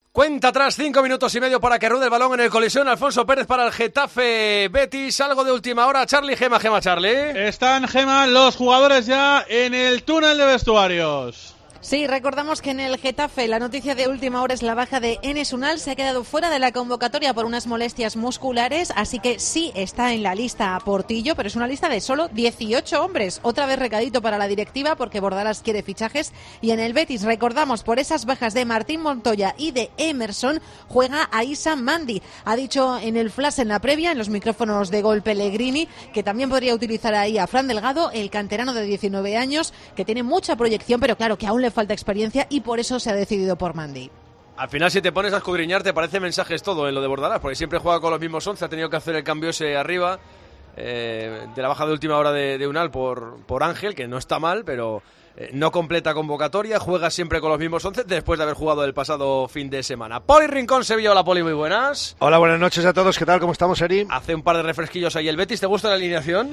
Cuenta atrás, 5 minutos y medio para que ruede el balón en el colisión. Alfonso Pérez para el Getafe Betis. Algo de última hora. Charlie, Gema, Charlie. Están, Gema, los jugadores ya en el túnel de vestuarios. Sí, recordamos que en el Getafe la noticia de última hora es la baja de Enes Unal. Se ha quedado fuera de la convocatoria por unas molestias musculares, así que sí está en la lista a Portillo, pero es una lista de solo 18 hombres. Otra vez recadito para la directiva porque Bordalás quiere fichajes. Y en el Betis, recordamos, por esas bajas de Martín Montoya y de Emerson, juega Aissa Mandi. Ha dicho en el flash en la previa, en los micrófonos de Gol Pellegrini, que también podría utilizar ahí a Fran Delgado, el canterano de 19 años, que tiene mucha proyección, pero claro, que aún le falta experiencia y por eso se ha decidido por Mandi. Al final, si te pones a escudriñar, te parece mensajes todo en lo de Bordalás, porque siempre juega con los mismos 11, ha tenido que hacer el cambio ese arriba, de la baja de última hora de Unal por Ángel, que no está mal, pero no completa convocatoria, juega siempre con los mismos 11 después de haber jugado el pasado fin de semana. Poli Rincón, Sevilla. Hola, Poli, muy buenas. Hola, buenas noches a todos, ¿qué tal? ¿Cómo estamos, Eri? Hace un par de refresquillos ahí el Betis, ¿te gusta la alineación?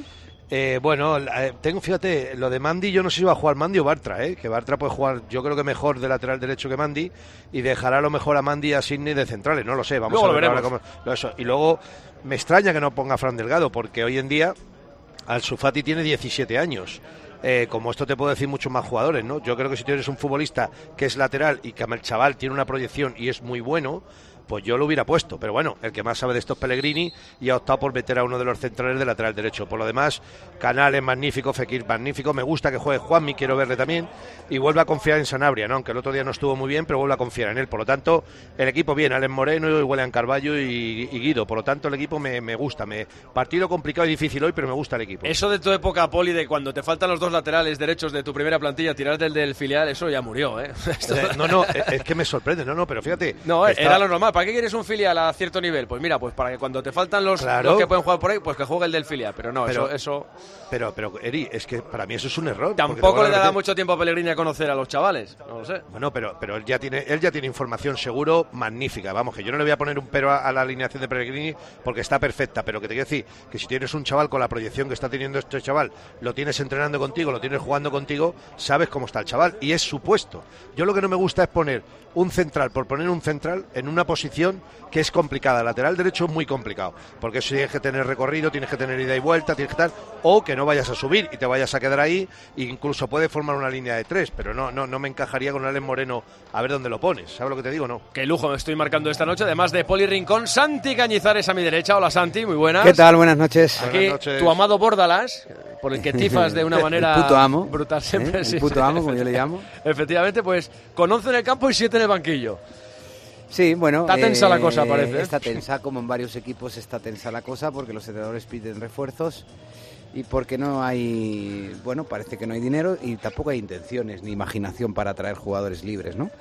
Fíjate, lo de Mandi, yo no sé si va a jugar Mandi o Bartra, que Bartra puede jugar, yo creo que mejor de lateral derecho que Mandi, y dejará a lo mejor a Mandi y a Sidney de centrales, no lo sé, vamos luego a ver lo ahora cómo, eso. Y luego me extraña que no ponga a Fran Delgado, porque hoy en día Ansu Fati tiene 17 años. Como esto te puedo decir muchos más jugadores, ¿no? Yo creo que si tú eres un futbolista que es lateral y que el chaval tiene una proyección y es muy bueno, pues yo lo hubiera puesto, pero bueno, el que más sabe de esto es Pellegrini y ha optado por meter a uno de los centrales de lateral derecho. Por lo demás, Canales magnífico, Fekir magnífico, me gusta que juegue Juanmi, quiero verle también, y vuelve a confiar en Sanabria, ¿no? Aunque el otro día no estuvo muy bien, pero vuelve a confiar en él. Por lo tanto, el equipo bien, Alex Moreno, y William Carvalho y Guido. Por lo tanto, el equipo me gusta. Partido complicado y difícil hoy, pero me gusta el equipo. Eso de tu época, Poli, de cuando te faltan los dos laterales derechos de tu primera plantilla, tirar del filial, eso ya murió, ¿eh? Es que me sorprende, pero fíjate. No, era lo normal. ¿Para qué quieres un filial a cierto nivel? Pues mira, pues para que cuando te faltan los que pueden jugar por ahí, pues que juegue el del filial. Pero no, eso... Pero, Eri, es que para mí eso es un error. Tampoco le da mucho tiempo a Pellegrini a conocer a los chavales, no lo sé. Bueno, pero él ya tiene información seguro magnífica. Vamos, que yo no le voy a poner un pero a la alineación de Pellegrini porque está perfecta, pero que te quiero decir que si tienes un chaval con la proyección que está teniendo este chaval, lo tienes entrenando contigo, lo tienes jugando contigo, sabes cómo está el chaval y es su puesto. Yo lo que no me gusta es poner un central por poner un central en una posición que es complicada. Lateral derecho es muy complicado, porque eso tienes que tener recorrido, tienes que tener ida y vuelta, tienes que tal, o que no vayas a subir y te vayas a quedar ahí, e incluso puede formar una línea de 3, pero no me encajaría con Alex Moreno a ver dónde lo pones, ¿sabes lo que te digo? No. Qué lujo me estoy marcando esta noche, además de Poli Rincón, Santi Cañizares a mi derecha. Hola, Santi, muy buenas. ¿Qué tal? Buenas noches. Aquí buenas noches. Tu amado Bordalás, por el que tifas de una manera el puto amo, brutal siempre. El puto amo, como yo le llamo. Efectivamente, pues con 11 en el campo y 7 en el banquillo. Sí, bueno. Está tensa la cosa, parece. Está tensa, como en varios equipos está tensa la cosa, porque los entrenadores piden refuerzos y porque no hay, parece que no hay dinero y tampoco hay intenciones ni imaginación para traer jugadores libres, ¿no?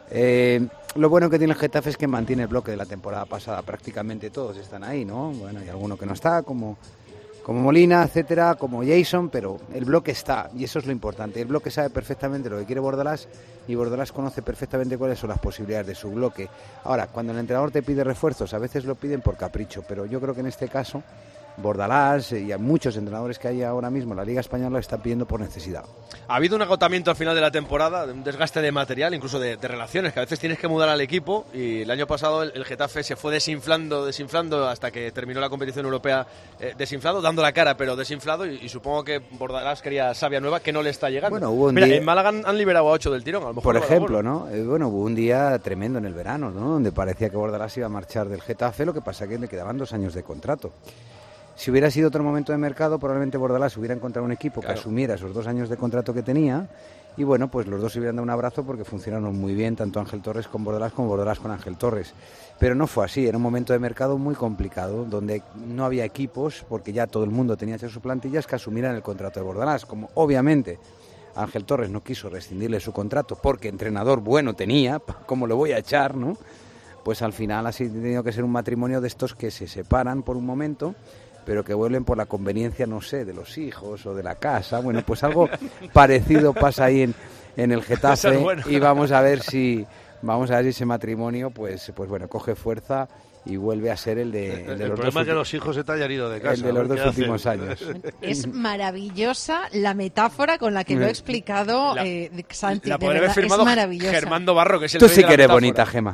Lo bueno que tiene el Getafe es que mantiene el bloque de la temporada pasada, prácticamente todos están ahí, ¿no? Bueno, hay alguno que no está, como Molina, etcétera, como Jason, pero el bloque está, y eso es lo importante. El bloque sabe perfectamente lo que quiere Bordalás, y Bordalás conoce perfectamente cuáles son las posibilidades de su bloque. Ahora, cuando el entrenador te pide refuerzos, a veces lo piden por capricho, pero yo creo que en este caso Bordalás y a muchos entrenadores que hay ahora mismo en la Liga Española lo están pidiendo por necesidad. Ha habido un agotamiento al final de la temporada, un desgaste de material, incluso de relaciones, que a veces tienes que mudar al equipo, y el año pasado el Getafe se fue desinflando hasta que terminó la competición europea desinflado, dando la cara pero desinflado, y supongo que Bordalás quería savia nueva que no le está llegando. Bueno, hubo un día... en Málaga han liberado a 8 del tirón, a lo mejor. Por ejemplo, ¿no? Hubo un día tremendo en el verano, ¿no? Donde parecía que Bordalás iba a marchar del Getafe, lo que pasa es que le quedaban 2 años de contrato. Si hubiera sido otro momento de mercado, probablemente Bordalás hubiera encontrado un equipo que asumiera esos 2 años de contrato que tenía, y bueno, pues los dos se hubieran dado un abrazo porque funcionaron muy bien, tanto Ángel Torres con Bordalás como Bordalás con Ángel Torres. Pero no fue así, era un momento de mercado muy complicado, donde no había equipos, porque ya todo el mundo tenía hecho sus plantillas, que asumieran el contrato de Bordalás. Como obviamente Ángel Torres no quiso rescindirle su contrato porque entrenador bueno tenía, ¿cómo lo voy a echar, no? Pues al final ha tenido que ser un matrimonio de estos que se separan por un momento, pero que vuelven por la conveniencia, no sé, de los hijos o de la casa. Bueno, pues algo parecido pasa ahí en el Getafe, bueno. Y vamos a ver si ese matrimonio pues bueno, coge fuerza y vuelve a ser el de los El problema es que los hijos se te hayan ido de casa. El de los 2 últimos años. Es maravillosa la metáfora con la que lo ha explicado Santi. La podría haber firmado es maravillosa. Germando Barro, que es el Tú rey sí de que eres metáfora. bonita, Gema.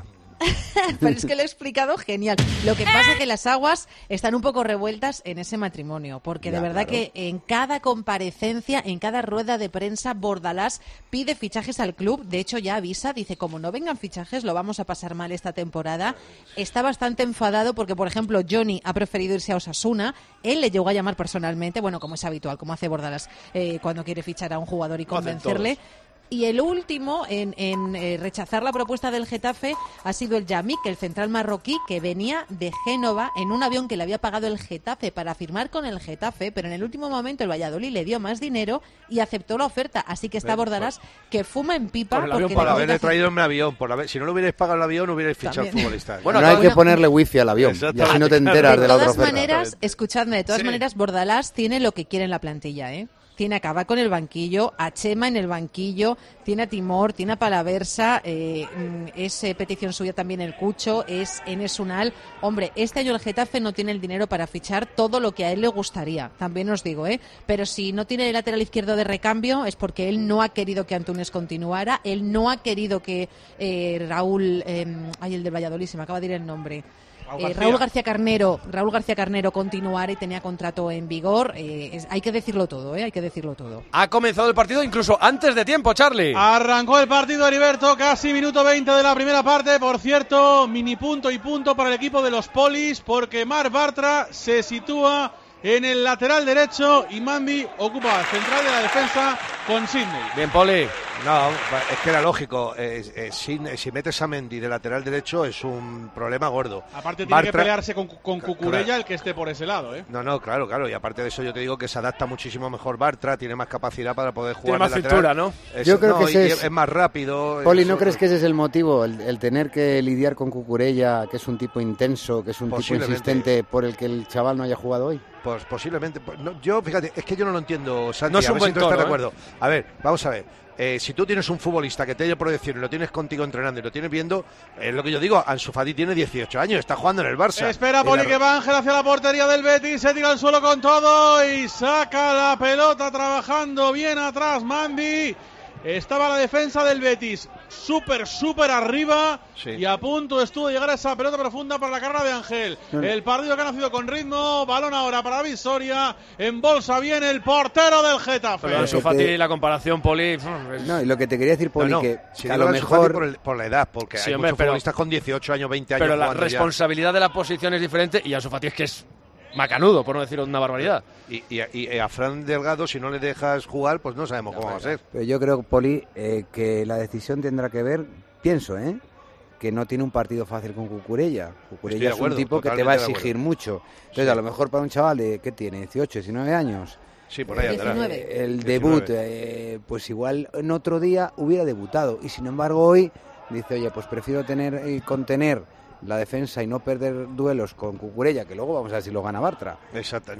Pero es que lo he explicado genial. Lo que pasa es que las aguas están un poco revueltas en ese matrimonio, porque de verdad que en cada comparecencia, en cada rueda de prensa, Bordalás pide fichajes al club. De hecho, ya avisa, dice, como no vengan fichajes, lo vamos a pasar mal esta temporada. Está bastante enfadado porque, por ejemplo, Johnny ha preferido irse a Osasuna. Él le llegó a llamar personalmente, bueno, como es habitual, como hace Bordalás cuando quiere fichar a un jugador y convencerle. Y el último en rechazar la propuesta del Getafe ha sido el Yamik, el central marroquí, que venía de Génova en un avión que le había pagado el Getafe para firmar con el Getafe, pero en el último momento el Valladolid le dio más dinero y aceptó la oferta. Así que está Bordalás que fuma en pipa. Por haberle traído en un avión. Si no le hubierais pagado el avión, hubierais fichado futbolista. Bueno, no hay que ponerle wifi al avión, y así no te enteras de la otra oferta. De todas maneras, escuchadme, de todas maneras, Bordalás tiene lo que quiere en la plantilla, ¿eh? Tiene a Cava con el banquillo, a Chema en el banquillo, tiene a Timor, tiene a Palaversa, es petición suya también el Cucho, es Enes Unal. Hombre, este año el Getafe no tiene el dinero para fichar todo lo que a él le gustaría, también os digo, pero si no tiene el lateral izquierdo de recambio es porque él no ha querido que Antunes continuara, él no ha querido que Raúl, el de Valladolid, se me acaba de ir el nombre. Raúl García Carnero continuara y tenía contrato en vigor. Hay que decirlo todo, hay que decirlo todo. Ha comenzado el partido incluso antes de tiempo, Charlie. Arrancó el partido, Heriberto, casi minuto 20 de la primera parte. Por cierto, mini punto y punto para el equipo de los Polis, porque Marc Bartra se sitúa en el lateral derecho y Mandy ocupa el central de la defensa con Sidney. Bien, Poli. No, es que era lógico. Si metes a Mendy de lateral derecho es un problema gordo. Aparte tiene que pelearse con Cucurella, claro, el que esté por ese lado, No, claro. Y aparte de eso yo te digo que se adapta muchísimo mejor Bartra, tiene más capacidad para poder jugar. Tiene más cintura, ¿no? Yo creo que es más rápido. Poli, ¿no crees que ese es el motivo? El tener que lidiar con Cucurella, que es un tipo intenso, que es un tipo insistente, por el que el chaval no haya jugado hoy? Pues posiblemente. Yo, fíjate, es que yo no lo entiendo, Santi. No es un buen tono, estás de acuerdo. A ver, vamos a ver. Si tú tienes un futbolista que te haya proyección y lo tienes contigo entrenando y lo tienes viendo, es lo que yo digo, Ansu Fati tiene 18 años, está jugando en el Barça. Espera Poli que va Ángel hacia la portería del Betis, se tira al suelo con todo y saca la pelota trabajando bien atrás Mandy. Estaba la defensa del Betis súper arriba, sí, y a punto estuvo de llegar a esa pelota profunda para la carrera de Ángel. El partido que ha nacido con ritmo, balón ahora para Visoria, embolsa bien el portero del Getafe. Pero Ansu Fati, la comparación, Poli... No, y lo que te quería decir, Poli, que si a lo mejor... Por la edad, porque sí, hay muchos futbolistas con 18 años, 20 años. Pero la responsabilidad de la posición es diferente y Ansu Fati es que es macanudo, por no decir una barbaridad. Y a Fran Delgado, si no le dejas jugar, pues no sabemos cómo va a ser. Pero yo creo, Poli, que la decisión tendrá que ver, pienso, que no tiene un partido fácil con Cucurella. Cucurella es un tipo que te va a exigir mucho. Entonces, a lo mejor para un chaval de, ¿qué tiene? 18, 19 años. Sí, por ahí atrás. El debut, pues igual en otro día hubiera debutado. Y sin embargo hoy dice, oye, pues prefiero contener la defensa y no perder duelos con Cucurella, que luego vamos a ver si lo gana Bartra. Exacto,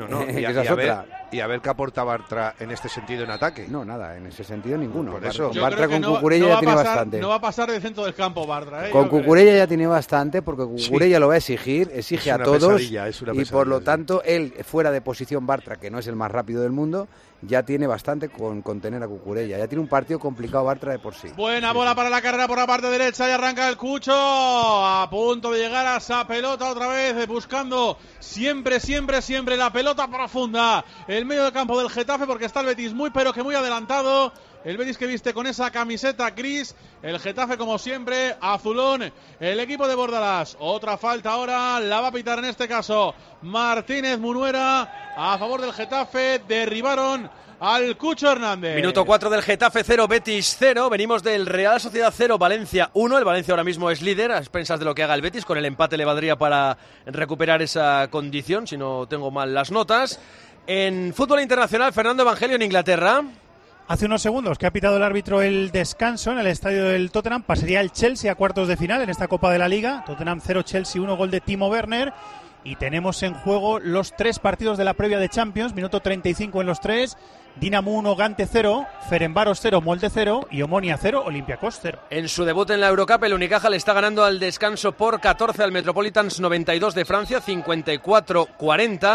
y a ver qué aporta Bartra en este sentido en ataque. No, nada, en ese sentido ninguno. Por eso. Bartra con Cucurella ya tiene bastante. No va a pasar de centro del campo Bartra. Con Cucurella ya tiene bastante, porque Cucurella lo va a exige a todos. Y por lo tanto, él, fuera de posición Bartra, que no es el más rápido del mundo, ya tiene bastante con contener a Cucurella. Ya tiene un partido complicado Bartra de por sí. Buena bola para la carrera por la parte derecha y arranca el Cucho a punto de llegar a esa pelota otra vez, buscando siempre la pelota profunda. El medio de campo del Getafe, porque está el Betis muy adelantado. El Betis que viste con esa camiseta gris, el Getafe como siempre azulón, el equipo de Bordalás. Otra falta ahora, la va a pitar en este caso Martínez Munuera a favor del Getafe. Derribaron al Cucho Hernández. Minuto 4 del Getafe 0, Betis 0. Venimos del Real Sociedad 0, Valencia 1. El Valencia ahora mismo es líder a expensas de lo que haga el Betis. Con el empate le valdría para recuperar esa condición, si no tengo mal las notas. En fútbol internacional, Fernando Evangelio en Inglaterra. Hace unos segundos que ha pitado el árbitro el descanso en el estadio del Tottenham. Pasaría el Chelsea a cuartos de final en esta Copa de la Liga. Tottenham 0, Chelsea 1, gol de Timo Werner. Y tenemos en juego los 3 partidos de la previa de Champions. Minuto 35 en los 3. Dinamo 1, Gante 0, Ferencváros 0, Molde 0 y Omonia 0, Olympiacos 0. En su debut en la Eurocup, el Unicaja le está ganando al descanso por 14 al Metropolitans 92 de Francia, 54-40.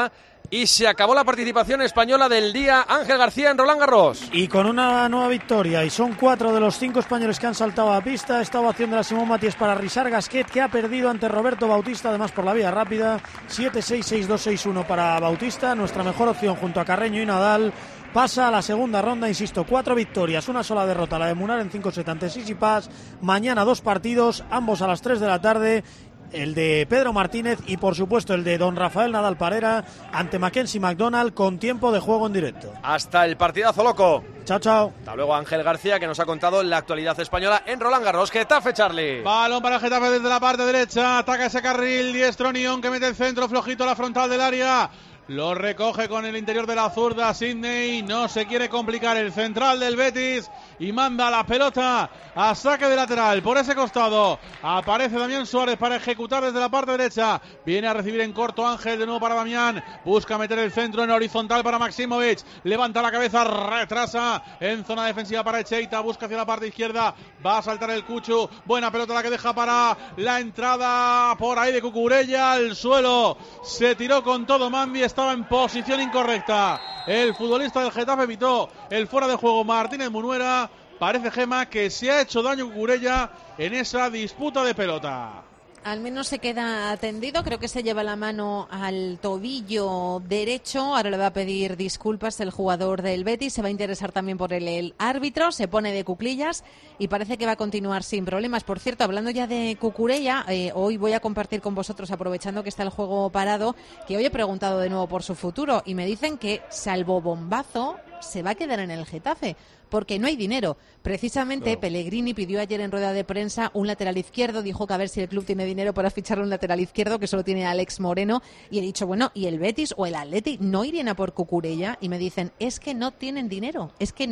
Y se acabó la participación española del día. Ángel García en Roland Garros. Y con una nueva victoria, y son 4 de los 5 españoles que han saltado a pista. Esta ovación de la Simón Matías para Richard Gasquet, que ha perdido ante Roberto Bautista, además por la vía rápida. 7-6, 6-2, 6-1 para Bautista, nuestra mejor opción junto a Carreño y Nadal. Pasa a la segunda ronda, insisto, 4 victorias, una sola derrota, la de Munar en 5 sets ante Tsitsipas. Mañana 2 partidos, ambos a las 3 de la tarde. El de Pedro Martínez y por supuesto el de don Rafael Nadal Parera ante Mackenzie McDonald con tiempo de juego en directo. Hasta el partidazo loco. Chao, chao. Hasta luego Ángel García, que nos ha contado la actualidad española en Roland Garros. Getafe, Charlie. Balón para el Getafe desde la parte derecha, ataca ese carril diestro Nión, que mete el centro flojito a la frontal del área. Lo recoge con el interior de la zurda Sidney, no se quiere complicar el central del Betis y manda la pelota a saque de lateral por ese costado. Aparece Damián Suárez para ejecutar desde la parte derecha, viene a recibir en corto Ángel, de nuevo para Damián, busca meter el centro en horizontal para Maximovic, levanta la cabeza, retrasa en zona defensiva para Echeita, busca hacia la parte izquierda, va a saltar el Cuchu, buena pelota la que deja para la entrada por ahí de Cucurella al suelo, se tiró con todo Mandi, estaba en posición incorrecta. El futbolista del Getafe evitó el fuera de juego Martínez Munuera. Parece, Gema, que se ha hecho daño Cucurella en esa disputa de pelota. Al menos se queda atendido, creo que se lleva la mano al tobillo derecho, ahora le va a pedir disculpas el jugador del Betis, se va a interesar también por el árbitro, se pone de cuclillas y parece que va a continuar sin problemas. Por cierto, hablando ya de Cucurella, hoy voy a compartir con vosotros, aprovechando que está el juego parado, que hoy he preguntado de nuevo por su futuro y me dicen que, salvo bombazo, se va a quedar en el Getafe, porque no hay dinero. Precisamente no. Pellegrini pidió ayer en rueda de prensa un lateral izquierdo, dijo que a ver si el club tiene dinero para fichar un lateral izquierdo, que solo tiene Alex Moreno, y he dicho, bueno, ¿y el Betis o el Atleti no irían a por Cucurella? Y me dicen, es que no tienen dinero,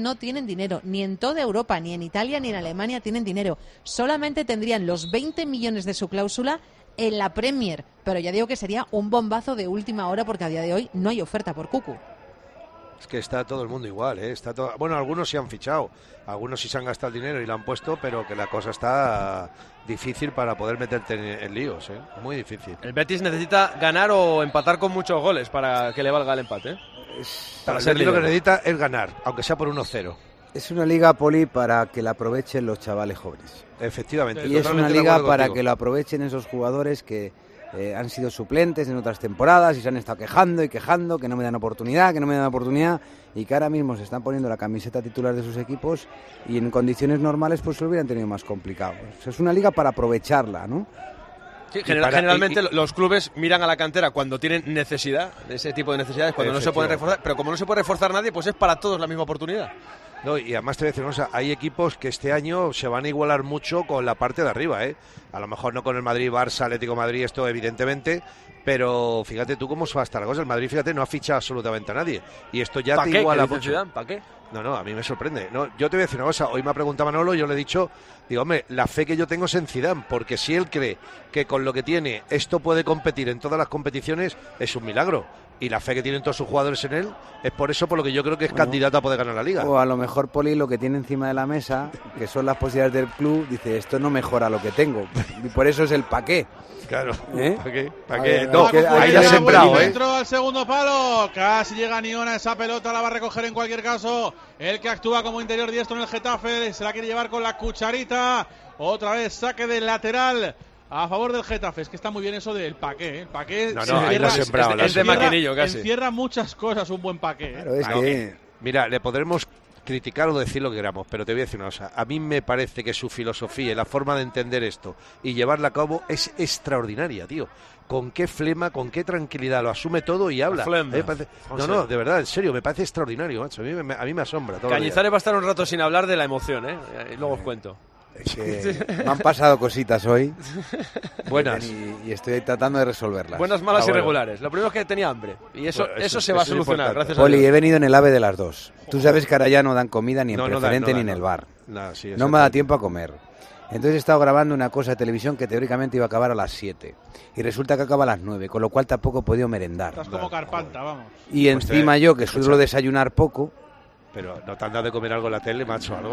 ni en toda Europa, ni en Italia, ni en Alemania tienen dinero, solamente tendrían los 20 millones de su cláusula en la Premier, pero ya digo que sería un bombazo de última hora porque a día de hoy no hay oferta por Cucu. Es que está todo el mundo igual, ¿eh? Bueno, algunos sí han fichado, algunos sí se han gastado el dinero y lo han puesto, pero que la cosa está difícil para poder meterte en líos, ¿eh? Muy difícil. El Betis necesita ganar o empatar con muchos goles para que le valga el empate, ¿eh? Para ser líder. Lo que necesita es ganar, aunque sea por 1-0. Es una liga, Poli, para que la aprovechen los chavales jóvenes. Efectivamente. Y es una liga para que lo aprovechen esos jugadores que han sido suplentes en otras temporadas y se han estado quejando, que no me dan oportunidad, y que ahora mismo se están poniendo la camiseta titular de sus equipos y en condiciones normales pues lo hubieran tenido más complicado. Es una liga para aprovecharla, ¿no? Sí, generalmente los clubes miran a la cantera cuando tienen necesidad, de ese tipo de necesidades, cuando no se pueden reforzar, pero como no se puede reforzar nadie, pues es para todos la misma oportunidad. No, y además te voy a decir una cosa, hay equipos que este año se van a igualar mucho con la parte de arriba, ¿eh? A lo mejor no con el Madrid, Barça, Atlético Madrid, esto evidentemente, pero fíjate tú cómo va a estar la cosa. El Madrid, fíjate, no ha fichado absolutamente a nadie y esto ya te iguala mucho. ¿Para qué? No, a mí me sorprende. No, yo te voy a decir una cosa, hoy me ha preguntado Manolo, yo le he dicho, digo, hombre, la fe que yo tengo es en Zidane, porque si él cree que con lo que tiene esto puede competir en todas las competiciones, es un milagro. Y la fe que tienen todos sus jugadores en él es por eso por lo que yo creo que es candidato a poder ganar la Liga. O a lo mejor, Poli, lo que tiene encima de la mesa, que son las posibilidades del club, dice, esto no mejora lo que tengo. Y por eso es el pa' qué. Claro, ¿eh? ¿Para qué? No, ahí la ha sembrado, ¿eh? Dentro al segundo palo, casi llega Niona, esa pelota la va a recoger en cualquier caso. El que actúa como interior diestro en el Getafe, se la quiere llevar con la cucharita. Otra vez saque del lateral a favor del Getafe. Es que está muy bien eso del paqué, ¿eh? El paqué ahí lo ha sembrado. Es de maquinillo casi. Encierra muchas cosas un buen paqué, ¿eh? Claro, es que... Mira, le podremos criticar o decir lo que queramos, pero te voy a decir una cosa. A mí me parece que su filosofía y la forma de entender esto y llevarla a cabo es extraordinaria, tío. Con qué flema, con qué tranquilidad lo asume todo y habla. No, de verdad, en serio, me parece extraordinario, macho. A mí me asombra. Cañizares va a estar un rato sin hablar de la emoción, ¿eh? Y luego os cuento. Es que me han pasado cositas hoy. Buenas. Y estoy tratando de resolverlas. Buenas, malas y regulares. Lo primero es que tenía hambre. Y eso se va a solucionar, gracias a Poli, Dios. He venido en el AVE de las dos. Tú sabes que ahora ya no dan comida ni en preferente ni en el bar. No me da tiempo a comer. Entonces he estado grabando una cosa de televisión que teóricamente iba a acabar a las 7. Y resulta que acaba a las 9, con lo cual tampoco he podido merendar. Estás como Carpanta, vamos. Y encima yo, que suelo desayunar poco, Pero no te han dado de comer algo en la tele, macho, algo.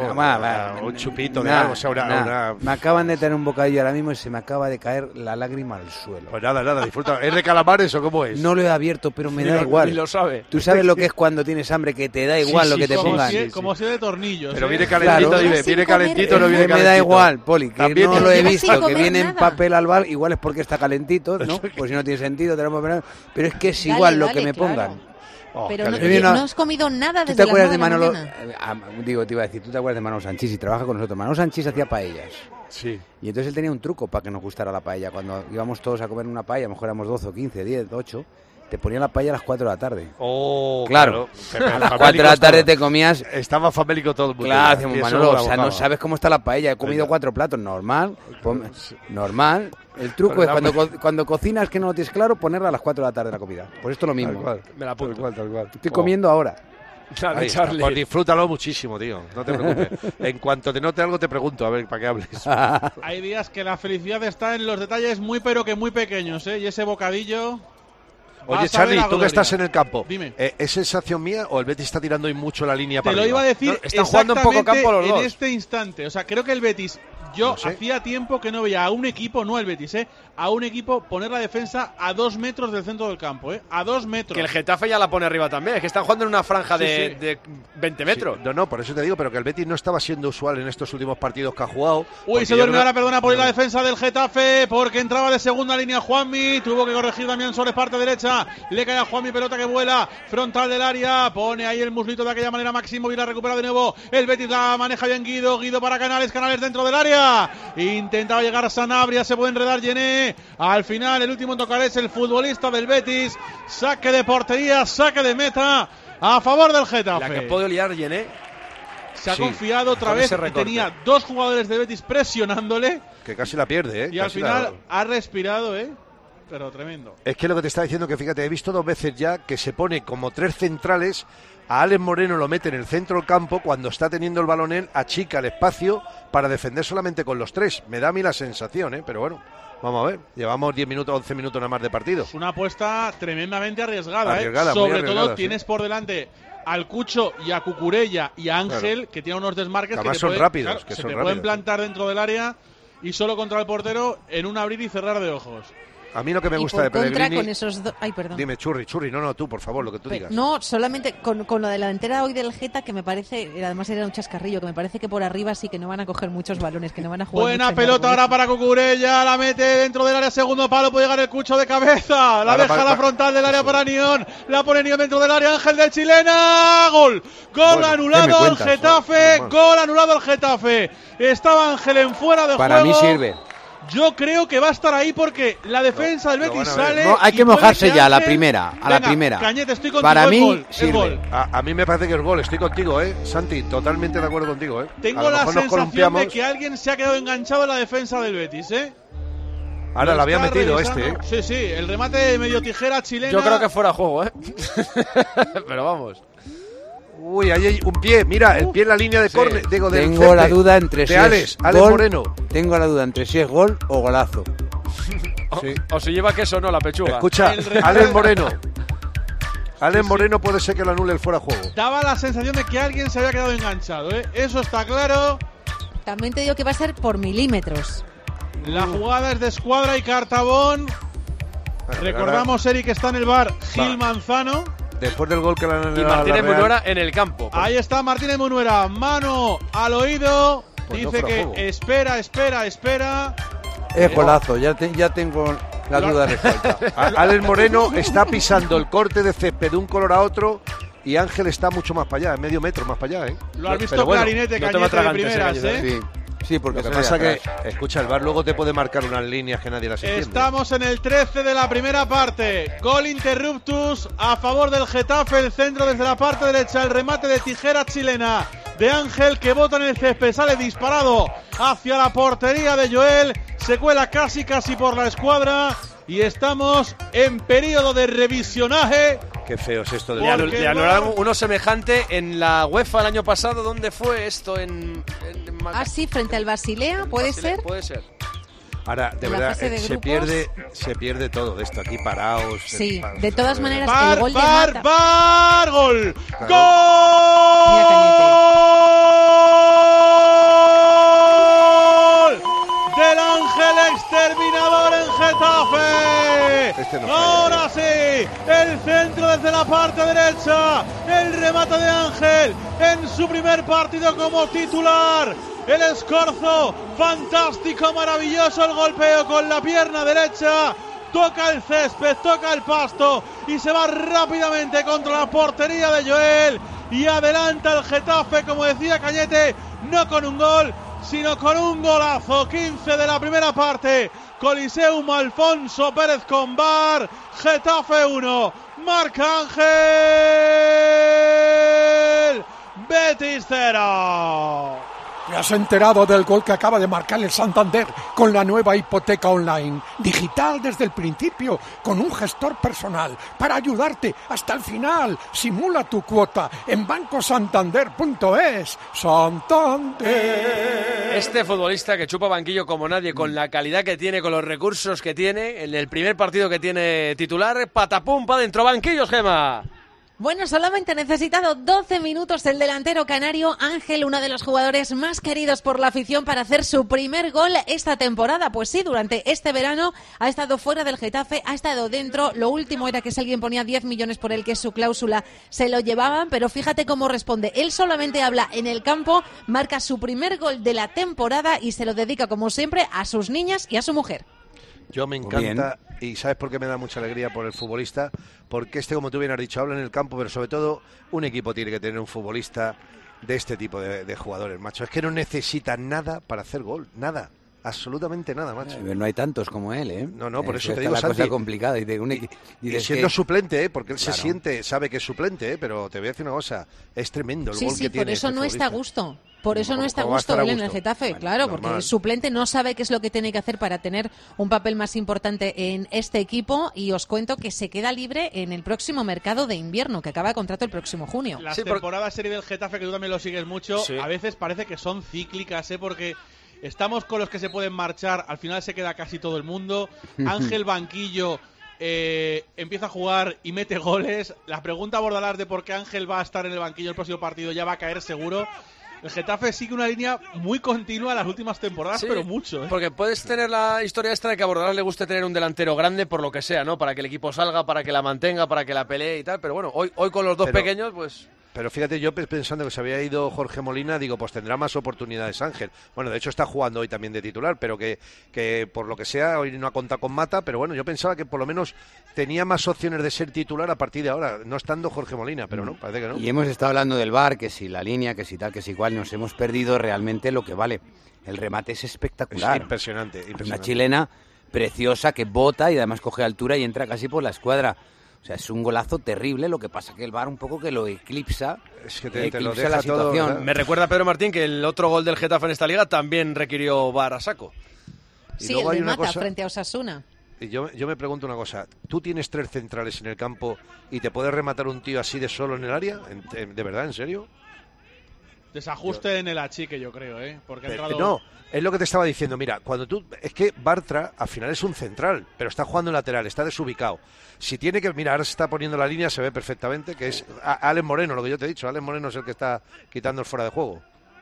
Un chupito de Nada, algo, o sea, nada. Me acaban de tener un bocadillo ahora mismo y se me acaba de caer la lágrima al suelo. Pues nada, disfruta. ¿Es de calamares o cómo es? No lo he abierto, pero me da igual. Ni lo sabe. Tú sabes lo que es cuando tienes hambre, que te da igual lo que te pongan. Como si de tornillos. Pero viene calentito, claro. viene calentito, no viene calentito. Me da igual, Poli, que También no lo he llevas visto, sin que viene en nada. papel albal, igual es porque está calentito, ¿no? Pues si no tiene sentido, tenemos. Pero es que es igual lo que me pongan. Pero Dale. no has comido nada ¿Tú desde te acuerdas las de 9 Manolo? la mañana. Te iba a decir, ¿tú te acuerdas de Manolo Sanchís? Y trabaja con nosotros. Manolo Sanchís hacía paellas. Sí. Y entonces él tenía un truco para que nos gustara la paella. Cuando íbamos todos a comer una paella, a lo mejor éramos 12 o 15, 10, 8, te ponían la paella a las 4 de la tarde. Oh, claro. A las 4 de la tarde te comías. Estaba famélico todo el mundo. Claro, decíamos, Manolo, o sea, bocaba. no sabes cómo está la paella. He comido 4 platos, normal. Normal. El truco es cuando cocinas que no lo tienes claro, ponerla a las 4 de la tarde la comida. Pues esto es lo mismo. Me la apunto. Tal cual. Estoy comiendo ahora. Dale, Charlie. Pues disfrútalo muchísimo, tío. No te preocupes. En cuanto te note algo, te pregunto, a ver, para qué hables. Hay días que la felicidad está en los detalles muy pero que muy pequeños, ¿eh? Y ese bocadillo... Oye, Charlie, tú que estás en el campo, dime. ¿es sensación mía o el Betis está tirando hoy mucho la línea Te para lo arriba? iba a decir No, están jugando en poco campo los dos. en este instante. O sea, creo que el Betis... Yo hacía tiempo que no veía a un equipo, no el Betis, a un equipo poner la defensa a 2 metros del centro del campo, a 2 metros. Que el Getafe ya la pone arriba también. Es que están jugando en una franja de 20 metros. Sí. No, por eso te digo, pero que el Betis no estaba siendo usual en estos últimos partidos que ha jugado. Uy, se duerme ahora, perdona, por ir la defensa del Getafe, porque entraba de segunda línea Juanmi, tuvo que corregir Damián Suárez, parte derecha, le cae a Juanmi, pelota que vuela, frontal del área, pone ahí el muslito de aquella manera Máximo y la recupera de nuevo, el Betis la maneja bien Guido para Canales dentro del área, intentaba llegar a Sanabria, se puede enredar Yené, al final el último en tocar es el futbolista del Betis, saque de portería, saque de meta, a favor del Getafe. La que puede liar Yené. Se ha confiado otra vez y tenía 2 jugadores de Betis presionándole. Que casi la pierde, Y al final ha respirado, pero tremendo. Es que lo que te está diciendo, que fíjate, he visto 2 veces ya que se pone como 3 centrales, a Alex Moreno lo mete en el centro del campo, cuando está teniendo el balón él, achica el espacio para defender solamente con los 3. Me da a mí la sensación, pero bueno, vamos a ver. Llevamos 10 minutos, 11 minutos nada más de partido. Es una apuesta tremendamente arriesgada, Sobre todo tienes por delante al Cucho y a Cucurella y a Ángel, que tienen unos desmarques que son rápidos, que se son te rápidos, pueden plantar dentro del área y solo contra el portero en un abrir y cerrar de ojos. A mí lo que me gusta por de Pellegrini... con esos Ay, perdón. Dime, Churri, no, tú, por favor, lo que tú digas. No, solamente con lo de la delantera hoy del Geta, que me parece, además era un chascarrillo, que me parece que por arriba sí que no van a coger muchos balones, que no van a jugar. Buena pelota ahora para Cucurella, la mete dentro del área, segundo palo, puede llegar el Cucho de cabeza, la deja a la frontal del área para Nión, la pone Nión dentro del área, Ángel del Chilena, gol anulado al Getafe, gol anulado al Getafe, estaba Ángel en fuera de juego. Para mí sirve. Yo creo que va a estar ahí porque la defensa del Betis sale. No, hay que mojarse ya, a la primera. Cañete, estoy contigo. Para mí, gol, sirve. A mí me parece que es gol, estoy contigo, Santi, totalmente de acuerdo contigo, Tengo la sensación de que alguien se ha quedado enganchado en la defensa del Betis, Ahora la había metido revisando. Sí, el remate de medio tijera chilena. Yo creo que fuera juego, Pero vamos. Uy, ahí hay un pie, mira, el pie en la línea de córner. Tengo la duda entre si Alex es gol, Moreno. Tengo la duda entre si es gol o golazo. O si lleva queso o no la pechuga. Escucha, Alex Moreno. Alex Moreno puede ser que lo anule el fuera de juego. Daba la sensación de que alguien se había quedado enganchado, Eso está claro. También te digo que va a ser por milímetros. La jugada es de Escuadra y Cartabón. Recordamos, Eric, que está en el bar Gil Manzano. Después del gol que le han y Martínez Munuera en el campo. Ahí está Martínez Munuera, mano al oído. Pues dice no que juego. espera. Es golazo, ya tengo la duda resuelta. Alex Moreno está pisando el corte de césped de un color a otro y Ángel está mucho más para allá, medio metro más para allá, Lo has visto clarinete, no Cañete de primeras, Sí, porque lo que pasa que, escucha, el VAR luego te puede marcar unas líneas que nadie las entiende. Estamos en el 13 de la primera parte. Gol interruptus a favor del Getafe, el centro desde la parte derecha, el remate de tijera chilena de Ángel que bota en el césped, sale disparado hacia la portería de Joel, se cuela casi por la escuadra y estamos en periodo de revisionaje. Qué feo es esto Le anularon uno semejante en la UEFA el año pasado. ¿Dónde fue esto? Sí, frente al Basilea, ¿puede ser? Puede ser. Ahora, de verdad, se pierde todo de esto aquí parados. Sí, de todas maneras, ¡Bar, el gol bar, de Mata... bar! ¡Gol! Claro. ¡Gol! Mira del Ángel exterminador en Getafe. Ahora sí, el centro desde la parte derecha, el remate de Ángel en su primer partido como titular. El escorzo, fantástico, maravilloso el golpeo con la pierna derecha. Toca el césped, toca el pasto y se va rápidamente contra la portería de Joel. Y adelanta el Getafe, como decía Cañete, no con un gol, sino con un golazo. 15 de la primera parte. Coliseum, Alfonso Pérez con VAR. Getafe 1, marca Ángel. Betis 0. ¿Te has enterado del gol que acaba de marcar el Santander con la nueva hipoteca online? Digital desde el principio, con un gestor personal para ayudarte hasta el final. Simula tu cuota en bancosantander.es. Santander. Este futbolista que chupa banquillo como nadie, con la calidad que tiene, con los recursos que tiene, en el primer partido que tiene titular, patapum, pa' dentro, banquillos, Gema. Bueno, solamente ha necesitado 12 minutos el delantero canario Ángel, uno de los jugadores más queridos por la afición, para hacer su primer gol esta temporada. Pues sí, durante este verano ha estado fuera del Getafe, ha estado dentro. Lo último era que si alguien ponía 10 millones por el que es su cláusula, se lo llevaban, pero fíjate cómo responde. Él solamente habla en el campo, marca su primer gol de la temporada y se lo dedica, como siempre, a sus niñas y a su mujer. Yo me encanta, y ¿sabes por qué me da mucha alegría por el futbolista? Porque como tú bien has dicho, habla en el campo, pero sobre todo un equipo tiene que tener un futbolista de este tipo de jugadores, macho. Es que no necesita nada para hacer gol, nada. Absolutamente nada, macho. No hay tantos como él, ¿eh? No, por eso te digo, la Santi, cosa complicada. Y siendo suplente, porque él se sabe que es suplente, pero te voy a decir una cosa, es tremendo el gol que tiene. Por eso no está a gusto. Por eso no está a ¿Cómo va a gusto estar a él en el gusto? Getafe, Vale, claro, normal. porque el suplente no sabe qué es lo que tiene que hacer para tener un papel más importante en este equipo, y os cuento que se queda libre en el próximo mercado de invierno, que acaba contrato el próximo junio. Las temporadas serie del Getafe, que tú también lo sigues mucho, a veces parece que son cíclicas, porque estamos con los que se pueden marchar, al final se queda casi todo el mundo. Ángel Banquillo empieza a jugar y mete goles. La pregunta a Bordalás de por qué Ángel va a estar en el banquillo el próximo partido ya va a caer seguro. El Getafe sigue una línea muy continua las últimas temporadas, pero mucho. Porque puedes tener la historia extra de que a Bordalás le guste tener un delantero grande por lo que sea, ¿no? Para que el equipo salga, para que la mantenga, para que la pelee y tal. Pero bueno, hoy con los dos pequeños, pues... Pero fíjate, yo pensando que se había ido Jorge Molina, digo, pues tendrá más oportunidades Ángel. Bueno, de hecho está jugando hoy también de titular, pero que por lo que sea, hoy no ha contado con Mata, pero bueno, yo pensaba que por lo menos tenía más opciones de ser titular a partir de ahora, no estando Jorge Molina, pero no, parece que no. Y hemos estado hablando del VAR, que si la línea, que si tal, que si igual, nos hemos perdido realmente lo que vale. El remate es espectacular. Es impresionante. Una chilena preciosa que bota y además coge altura y entra casi por la escuadra. O sea, es un golazo terrible, lo que pasa que el VAR un poco que lo eclipsa. Es que te lo deja la situación. Todo. Me recuerda a Pedro Martín que el otro gol del Getafe en esta liga también requirió VAR a saco. Sí, el de Mata frente a Osasuna. Y yo me pregunto una cosa, ¿tú tienes 3 centrales en el campo y te puedes rematar un tío así de solo en el área? ¿De verdad, en serio? Desajuste en el achique, yo creo, porque ha entrado... No, es lo que te estaba diciendo. Mira, cuando es que Bartra al final es un central, pero está jugando en lateral, está desubicado. Si tiene que... Mira, ahora se está poniendo la línea, se ve perfectamente, que es Alex Moreno, lo que yo te he dicho. Alex Moreno es el que está quitando el fuera de juego.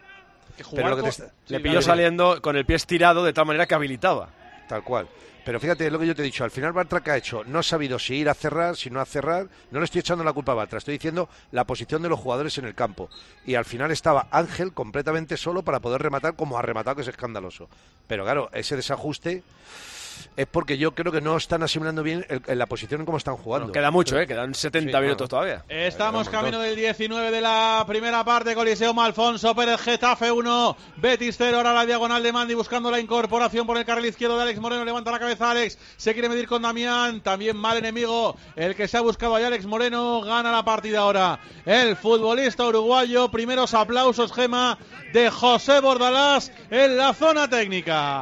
Pero lo que le pilló saliendo con el pie estirado de tal manera que habilitaba. Tal cual. Pero fíjate, es lo que yo te he dicho, al final Bartra, ¿qué ha hecho? No ha sabido si ir a cerrar, si no a cerrar. No le estoy echando la culpa a Bartra, estoy diciendo la posición de los jugadores en el campo. Y al final estaba Ángel completamente solo para poder rematar como ha rematado, que es escandaloso. Pero claro, ese desajuste es porque yo creo que no están asimilando bien en la posición en cómo están jugando. Bueno, queda mucho, quedan 70 minutos todavía. Estamos camino del 19 de la primera parte. Coliseum, Alfonso Pérez, Getafe 1, Betis 0. Ahora la diagonal de Mandi buscando la incorporación por el carril izquierdo de Alex Moreno. Levanta la cabeza Alex, se quiere medir con Damián. También mal enemigo el que se ha buscado ahí Alex Moreno. Gana la partida ahora el futbolista uruguayo. Primeros aplausos, Gema, de José Bordalás en la zona técnica.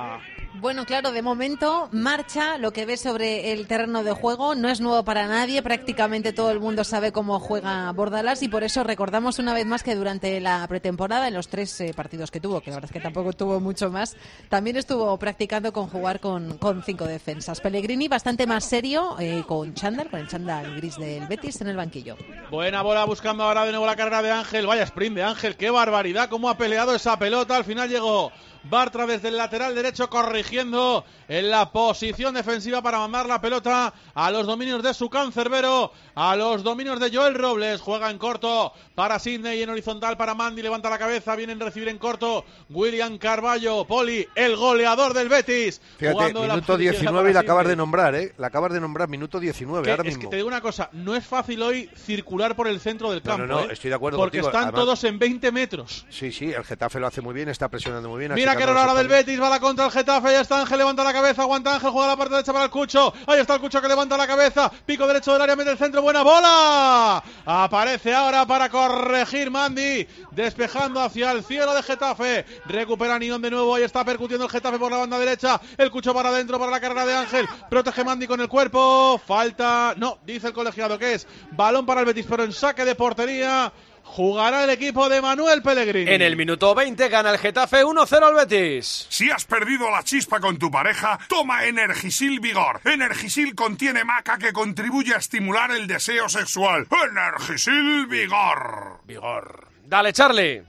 Bueno, claro, de momento marcha lo que ves sobre el terreno de juego. No es nuevo para nadie, prácticamente todo el mundo sabe cómo juega Bordalás y por eso recordamos una vez más que durante la pretemporada, en los 3 partidos que tuvo, que la verdad es que tampoco tuvo mucho más, también estuvo practicando con jugar con 5 defensas. Pellegrini bastante más serio con el chándal gris del Betis en el banquillo. Buena bola buscando ahora de nuevo la carrera de Ángel. Vaya sprint de Ángel, qué barbaridad, cómo ha peleado esa pelota. Al final llegó Bartra desde el lateral derecho corrigiendo en la posición defensiva para mandar la pelota a los dominios de su cancerbero, a los dominios de Joel Robles. Juega en corto para Sidney, en horizontal para Mandy, levanta la cabeza, viene a recibir en corto William Carballo. Poli, el goleador del Betis. Fíjate, minuto 19 y la acabas de nombrar, la acabas de nombrar, minuto 19 ahora mismo. Es que te digo una cosa, no es fácil hoy circular por el centro del campo. No, estoy de acuerdo porque contigo. Están Además, todos en 20 metros. Sí, el Getafe lo hace muy bien, está presionando muy bien. Mira que ahora del Betis, va la contra el Getafe, ya está Ángel, levanta la cabeza, aguanta Ángel, juega la parte derecha para el Cucho, ahí está el Cucho que levanta la cabeza, pico derecho del área, mete el centro, buena bola, aparece ahora para corregir Mandy, despejando hacia el cielo de Getafe, recupera Nión de nuevo, ahí está percutiendo el Getafe por la banda derecha, el Cucho para adentro para la carrera de Ángel, protege Mandy con el cuerpo, falta, no, dice el colegiado que es balón para el Betis, pero en saque de portería. Jugará el equipo de Manuel Pellegrini. En el minuto 20 gana el Getafe 1-0 al Betis. Si has perdido la chispa con tu pareja, toma Energisil Vigor. Energisil contiene maca que contribuye a estimular el deseo sexual. Energisil Vigor. Dale, Charlie.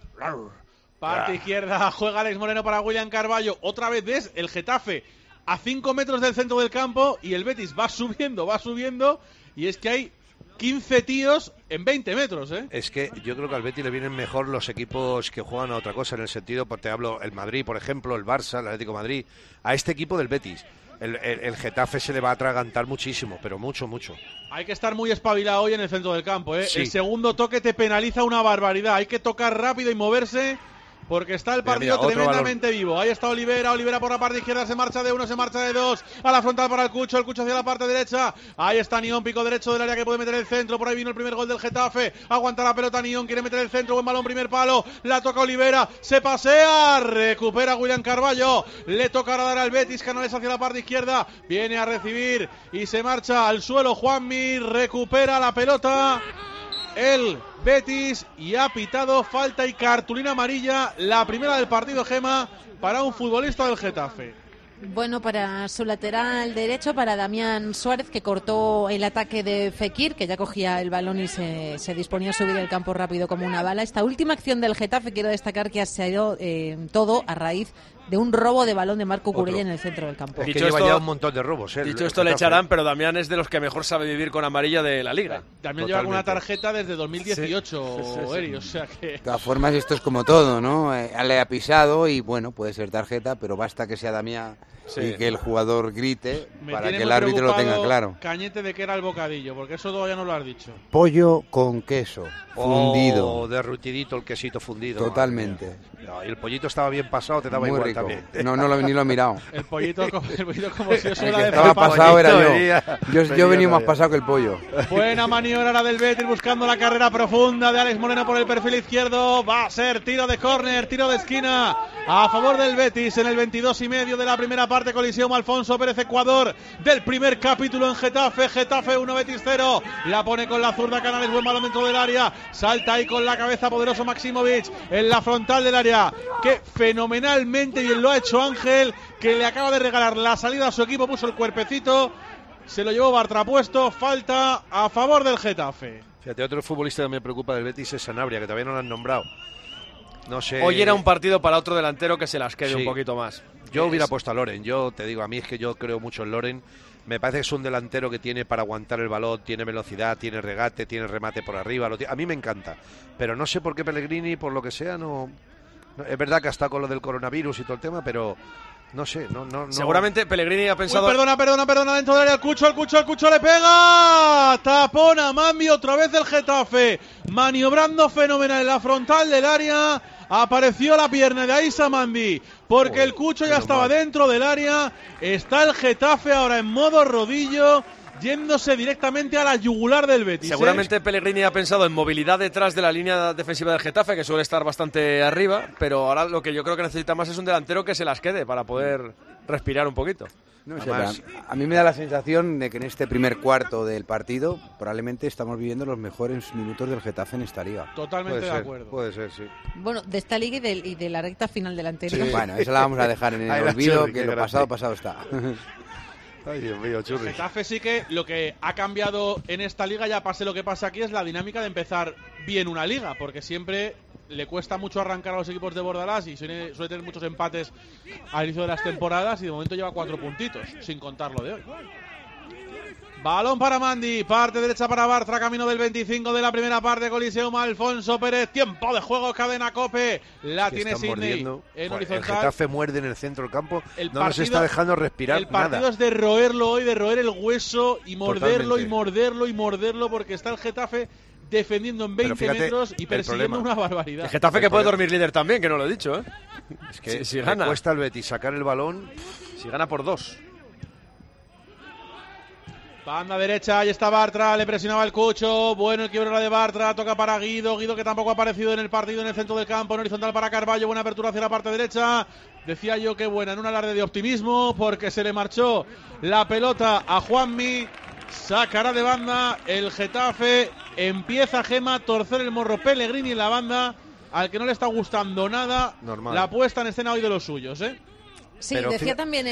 Parte izquierda, juega Alex Moreno para William Carballo. Otra vez ves el Getafe a 5 metros del centro del campo y el Betis va subiendo y es que hay 15 tíos en 20 metros, Es que yo creo que al Betis le vienen mejor los equipos que juegan a otra cosa, en el sentido, porque te hablo, el Madrid, por ejemplo, el Barça, el Atlético de Madrid, a este equipo del Betis. El Getafe se le va a atragantar muchísimo, pero mucho. Hay que estar muy espabilado hoy en el centro del campo, Sí. El segundo toque te penaliza una barbaridad. Hay que tocar rápido y moverse porque está el partido tremendamente vivo. Ahí está Olivera por la parte izquierda, se marcha de 1, se marcha de 2, a la frontal para el Cucho hacia la parte derecha, ahí está Nión, pico derecho del área que puede meter el centro, por ahí vino el primer gol del Getafe, aguanta la pelota Nión, quiere meter el centro, buen balón, primer palo, la toca Olivera, se pasea, recupera William Carballo, le toca dar al Betis, Canales hacia la parte izquierda, viene a recibir y se marcha al suelo Juanmi, recupera la pelota el Betis y ha pitado falta y cartulina amarilla, la primera del partido, Gema, para un futbolista del Getafe. Bueno, para su lateral derecho, para Damián Suárez, que cortó el ataque de Fekir, que ya cogía el balón y se disponía a subir el campo rápido como una bala. Esta última acción del Getafe, quiero destacar que ha sido todo a raíz de un robo de balón de Marco Curella en el centro del campo. Es que lleva ya un montón de robos. Dicho esto le echarán, pero Damián es de los que mejor sabe vivir con amarilla de la Liga. Damián lleva una tarjeta desde 2018, Eri, o sea que... De todas formas, esto es como todo, ¿no? Le ha pisado y, bueno, puede ser tarjeta, pero basta que sea Damián y que el jugador grite para que el árbitro lo tenga claro. Cañete, de que era el bocadillo, porque eso todavía no lo has dicho. Pollo con queso, fundido. Derrutidito el quesito fundido. Totalmente. No, y el pollito estaba bien pasado, te daba muy igual rico. También. Ni lo he mirado. El pollito como si eso el era que de estaba pasado era yo. Yo venía más todavía pasado que el pollo. Buena maniobra del Betis buscando la carrera profunda de Alex Moreno por el perfil izquierdo. Va a ser tiro de córner, tiro de esquina a favor del Betis en el 22:30 de la primera parte. Colisión Alfonso Pérez, Ecuador, del primer capítulo en Getafe. Getafe 1, Betis 0. La pone con la zurda Canales, buen balón dentro del área. Salta ahí con la cabeza poderoso Maximovic en la frontal del área. Que fenomenalmente bien lo ha hecho Ángel, que le acaba de regalar la salida a su equipo, puso el cuerpecito, se lo llevó Bartra puesto, falta a favor del Getafe. Fíjate, otro futbolista que me preocupa del Betis es Sanabria, que todavía no lo han nombrado. No sé. Hoy era un partido para otro delantero que se las quede un poquito más. Yo hubiera puesto a Loren, yo te digo, a mí es que yo creo mucho en Loren. Me parece que es un delantero que tiene para aguantar el balón, tiene velocidad, tiene regate, tiene remate por arriba. A mí me encanta, pero no sé por qué Pellegrini, por lo que sea, no. Es verdad que ha estado con lo del coronavirus y todo el tema, pero no sé, no. Seguramente Pellegrini ha pensado... Uy, perdona, dentro del área, el Cucho le pega, tapona Mambi, otra vez el Getafe, maniobrando fenomenal en la frontal del área, apareció la pierna de Aissa Mambi, porque el Cucho ya estaba dentro del área, está el Getafe ahora en modo rodillo, yéndose directamente a la yugular del Betis. Seguramente Pellegrini ha pensado en movilidad detrás de la línea defensiva del Getafe, que suele estar bastante arriba, pero ahora lo que yo creo que necesita más es un delantero que se las quede para poder respirar un poquito. No sé, a mí me da la sensación de que en este primer cuarto del partido probablemente estamos viviendo los mejores minutos del Getafe en esta liga. Totalmente de acuerdo. Puede ser, sí. Bueno, de esta liga y de la recta final del anterior. Sí. Bueno, eso la vamos a dejar en el olvido, que lo pasado está. Ay, Dios mío, Churri. Getafe sí que lo que ha cambiado en esta liga, ya pase lo que pase aquí, es la dinámica de empezar bien una liga, porque siempre le cuesta mucho arrancar a los equipos de Bordalás y suele tener muchos empates al inicio de las temporadas y de momento lleva 4 puntitos, sin contar lo de hoy. Balón para Mandi, parte derecha para Bartra, camino del 25 de la primera parte, Coliseum, Alfonso Pérez, tiempo de juego, cadena Cope, la tiene Sidney en horizontal. El Getafe muerde en el centro del campo, no nos está dejando respirar nada. El partido es de roerlo hoy, de roer el hueso y morderlo. Totalmente. y morderlo, porque está el Getafe defendiendo en 20 metros y persiguiendo una barbaridad. El Getafe que puede dormir líder también, que no lo he dicho, ¿eh? Es que si gana, cuesta al Betis sacar el balón. Si gana por 2. Banda derecha, ahí está Bartra, le presionaba el Cucho, bueno el quiebro de Bartra, toca para Guido que tampoco ha aparecido en el partido en el centro del campo, en horizontal para Carballo, buena apertura hacia la parte derecha, decía yo que buena, en un alarde de optimismo, porque se le marchó la pelota a Juanmi, sacará de banda el Getafe, empieza Gema a torcer el morro Pellegrini en la banda, al que no le está gustando nada. Normal. La puesta en escena hoy de los suyos, ¿eh? Sí, pero decía también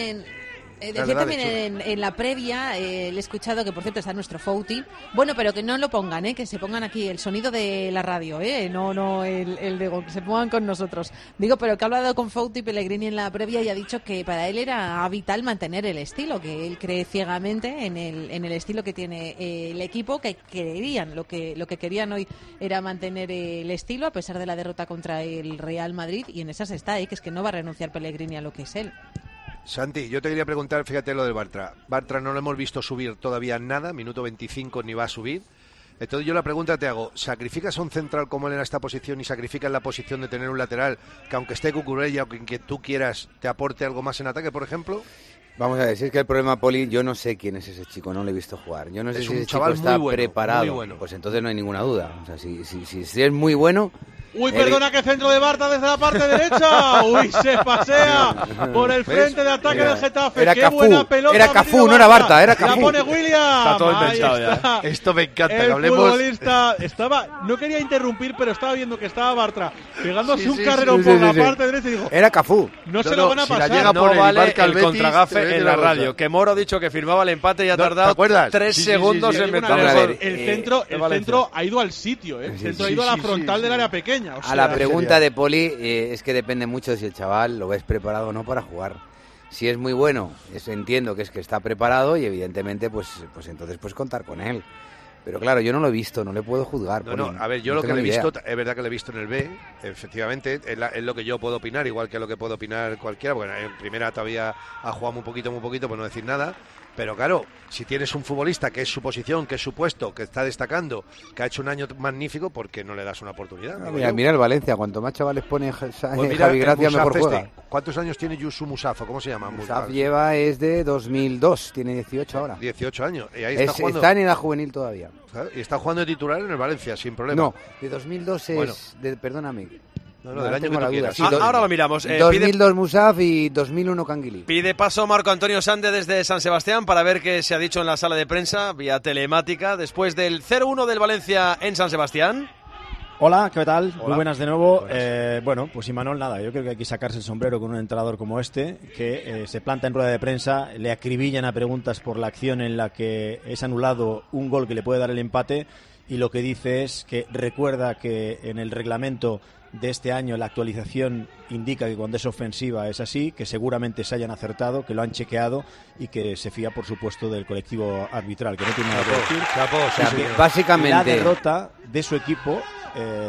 en la previa, le he escuchado que por cierto está nuestro Fouti, bueno, pero que no lo pongan, que se pongan aquí el sonido de la radio, no el de que se pongan con nosotros. Digo, pero que ha hablado con Fouti Pellegrini en la previa y ha dicho que para él era vital mantener el estilo, que él cree ciegamente en el estilo que tiene el equipo, que querían, lo que querían hoy era mantener el estilo a pesar de la derrota contra el Real Madrid, y en esas está, que es que no va a renunciar Pellegrini a lo que es él. Santi, yo te quería preguntar, fíjate lo del Bartra. Bartra no lo hemos visto subir todavía nada, minuto 25 ni va a subir. Entonces yo la pregunta te hago, ¿sacrificas a un central como él en esta posición y sacrificas la posición de tener un lateral que aunque esté Cucurella o que tú quieras te aporte algo más en ataque, por ejemplo? Vamos a ver, si es que el problema, Poli, yo no sé quién es ese chico, no lo he visto jugar. Yo no sé si ese chico está preparado. Muy bueno. Pues entonces no hay ninguna duda. O sea, si es muy bueno... Uy, perdona, que centro de Bartra desde la parte derecha. Uy, se pasea por el frente de ataque del Getafe. Era Qué Cafú, buena pelota. Era Cafú, no era Bartra, era Cafú. La pone William. Está todo inventado ya. Esto me encanta, el que hablemos. Futbolista no quería interrumpir, pero estaba viendo que estaba Bartra pegándose un carrerón por la parte derecha y dijo, era Cafú. No se lo van a pasar. Llega no vale el contragafe en la radio. Que Moro ha dicho que firmaba el empate y ha tardado 3 segundos en meter el centro ha ido al sitio, el centro ha ido a la frontal del área pequeña. A la pregunta de Poli, es que depende mucho de si el chaval lo ves preparado o no para jugar. Si es muy bueno, entiendo que es que está preparado y evidentemente pues entonces pues contar con él. Pero claro, yo no lo he visto, no le puedo juzgar. A ver, yo lo que le he visto, es verdad que lo he visto en el B, efectivamente, es lo que yo puedo opinar, igual que lo que puede opinar cualquiera, porque en primera todavía ha jugado muy poquito, por no decir nada. Pero claro, si tienes un futbolista que es su posición, que es su puesto, que está destacando, que ha hecho un año magnífico, ¿por qué no le das una oportunidad? Mira el Valencia, cuanto más chavales pone Javi Gracia, mejor juega. ¿Cuántos años tiene Yusu Musafo? ¿Cómo se llama? Musaf es de 2002, tiene 18 ahora. 18 años. Y ahí está jugando. Está en edad juvenil todavía. Y está jugando de titular en el Valencia, sin problema. No, de 2002 es... perdóname. No, del año que tú quieras. Sí, ahora lo miramos. 2002 Musaf y 2001 Canguilí. Pide paso Marco Antonio Sande desde San Sebastián para ver qué se ha dicho en la sala de prensa vía telemática después del 0-1 del Valencia en San Sebastián. Hola, ¿qué tal? Hola. Muy buenas de nuevo. Buenas. Bueno, pues Imanol, nada, yo creo que hay que sacarse el sombrero con un entrenador como este, que se planta en rueda de prensa, le acribillan a preguntas por la acción en la que es anulado un gol que le puede dar el empate, y lo que dice es que recuerda que en el reglamento de este año la actualización indica que cuando es ofensiva es así, que seguramente se hayan acertado, que lo han chequeado y que se fía, por supuesto, del colectivo arbitral, que no tiene nada que decir. Básicamente la derrota de su equipo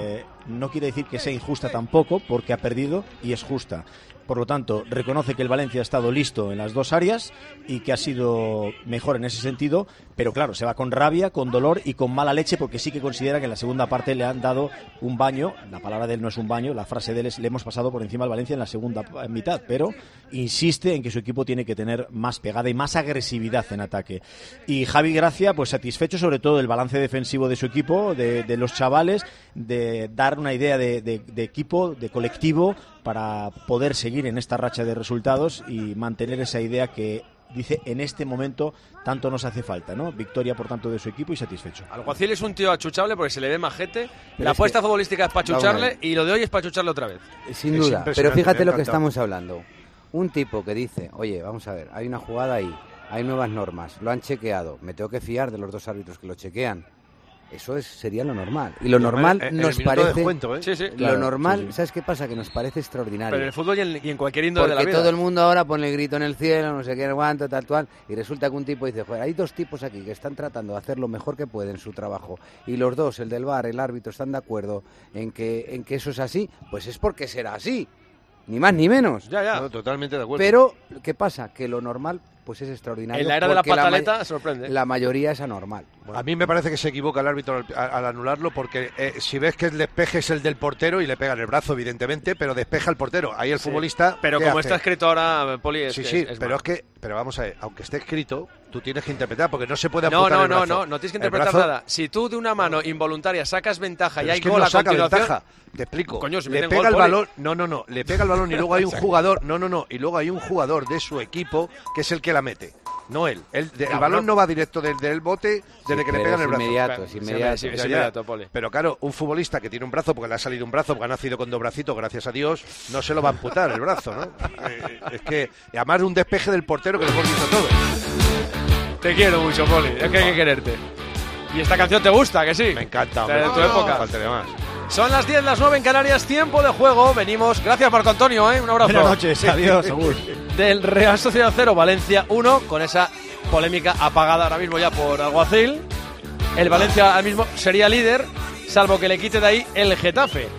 no quiere decir que sea injusta tampoco, porque ha perdido y es justa. Por lo tanto, reconoce que el Valencia ha estado listo en las dos áreas y que ha sido mejor en ese sentido, pero claro, se va con rabia, con dolor y con mala leche, porque sí que considera que en la segunda parte le han dado un baño. La palabra de él no es un baño, la frase de él es: le hemos pasado por encima al Valencia en la segunda mitad, pero insiste en que su equipo tiene que tener más pegada y más agresividad en ataque. Y Javi Gracia, pues satisfecho sobre todo del balance defensivo de su equipo, de los chavales, de dar una idea de equipo, de colectivo, para poder seguir en esta racha de resultados y mantener esa idea que dice en este momento tanto nos hace falta, ¿no? Victoria, por tanto, de su equipo y satisfecho. Alguacil es un tío achuchable porque se le ve majete. La apuesta futbolística es para achucharle y lo de hoy es para achucharle otra vez. Sin duda, pero fíjate lo que estamos hablando. Un tipo que dice, oye, vamos a ver, hay una jugada ahí, hay nuevas normas, lo han chequeado, me tengo que fiar de los dos árbitros que lo chequean. Eso sería lo normal. Y lo normal nos parece... Descuento, ¿eh? Sí, sí. Lo normal, sí. ¿Sabes qué pasa? Que nos parece extraordinario. Pero en el fútbol y en cualquier índole de la vida. Porque todo el mundo ahora pone el grito en el cielo, no sé qué, aguanto, tal, y resulta que un tipo dice, joder, hay dos tipos aquí que están tratando de hacer lo mejor que pueden su trabajo, y los dos, el del VAR, el árbitro, están de acuerdo en que eso es así, pues es porque será así. Ni más ni menos. Ya. No, totalmente de acuerdo. Pero, ¿qué pasa? Que lo normal pues es extraordinario. En la era de la pataleta sorprende. La mayoría es anormal. A mí me parece que se equivoca el árbitro al anularlo, porque si ves que el despeje es el del portero y le pega en el brazo, evidentemente, pero despeja el portero. Ahí el futbolista... Pero como está escrito ahora, Poli, pero vamos a ver, aunque esté escrito, tú tienes que interpretar, porque no se puede amputar el brazo. No tienes que interpretar nada. Si tú de una mano involuntaria sacas ventaja y hay gol a saca continuación... ventaja. Te explico. Coño, si le meten pega gol, el balón, le pega el balón y luego hay un jugador, y luego hay un jugador de su equipo que es el que la mete. No él. El balón no va directo del bote desde que le pegan el brazo. Es inmediato, Poli. Pero claro, un futbolista que tiene un brazo, porque le ha salido un brazo, porque ha nacido con dos bracitos, gracias a Dios, no se lo va a amputar el brazo, ¿no? Es que, además de un despeje del portero que lo hemos visto todo. Te quiero mucho, Poli. Es que hay que quererte. ¿Y esta canción te gusta, que sí? Me encanta, de tu época. Faltaría más. Son las 10, las 9 en Canarias, tiempo de juego. Venimos, gracias Marco Antonio, un abrazo. Buenas noches, adiós, Saúl. Del Real Sociedad 0, Valencia 1, con esa polémica apagada ahora mismo ya por Alguacil. El Valencia ahora mismo sería líder, salvo que le quite de ahí el Getafe.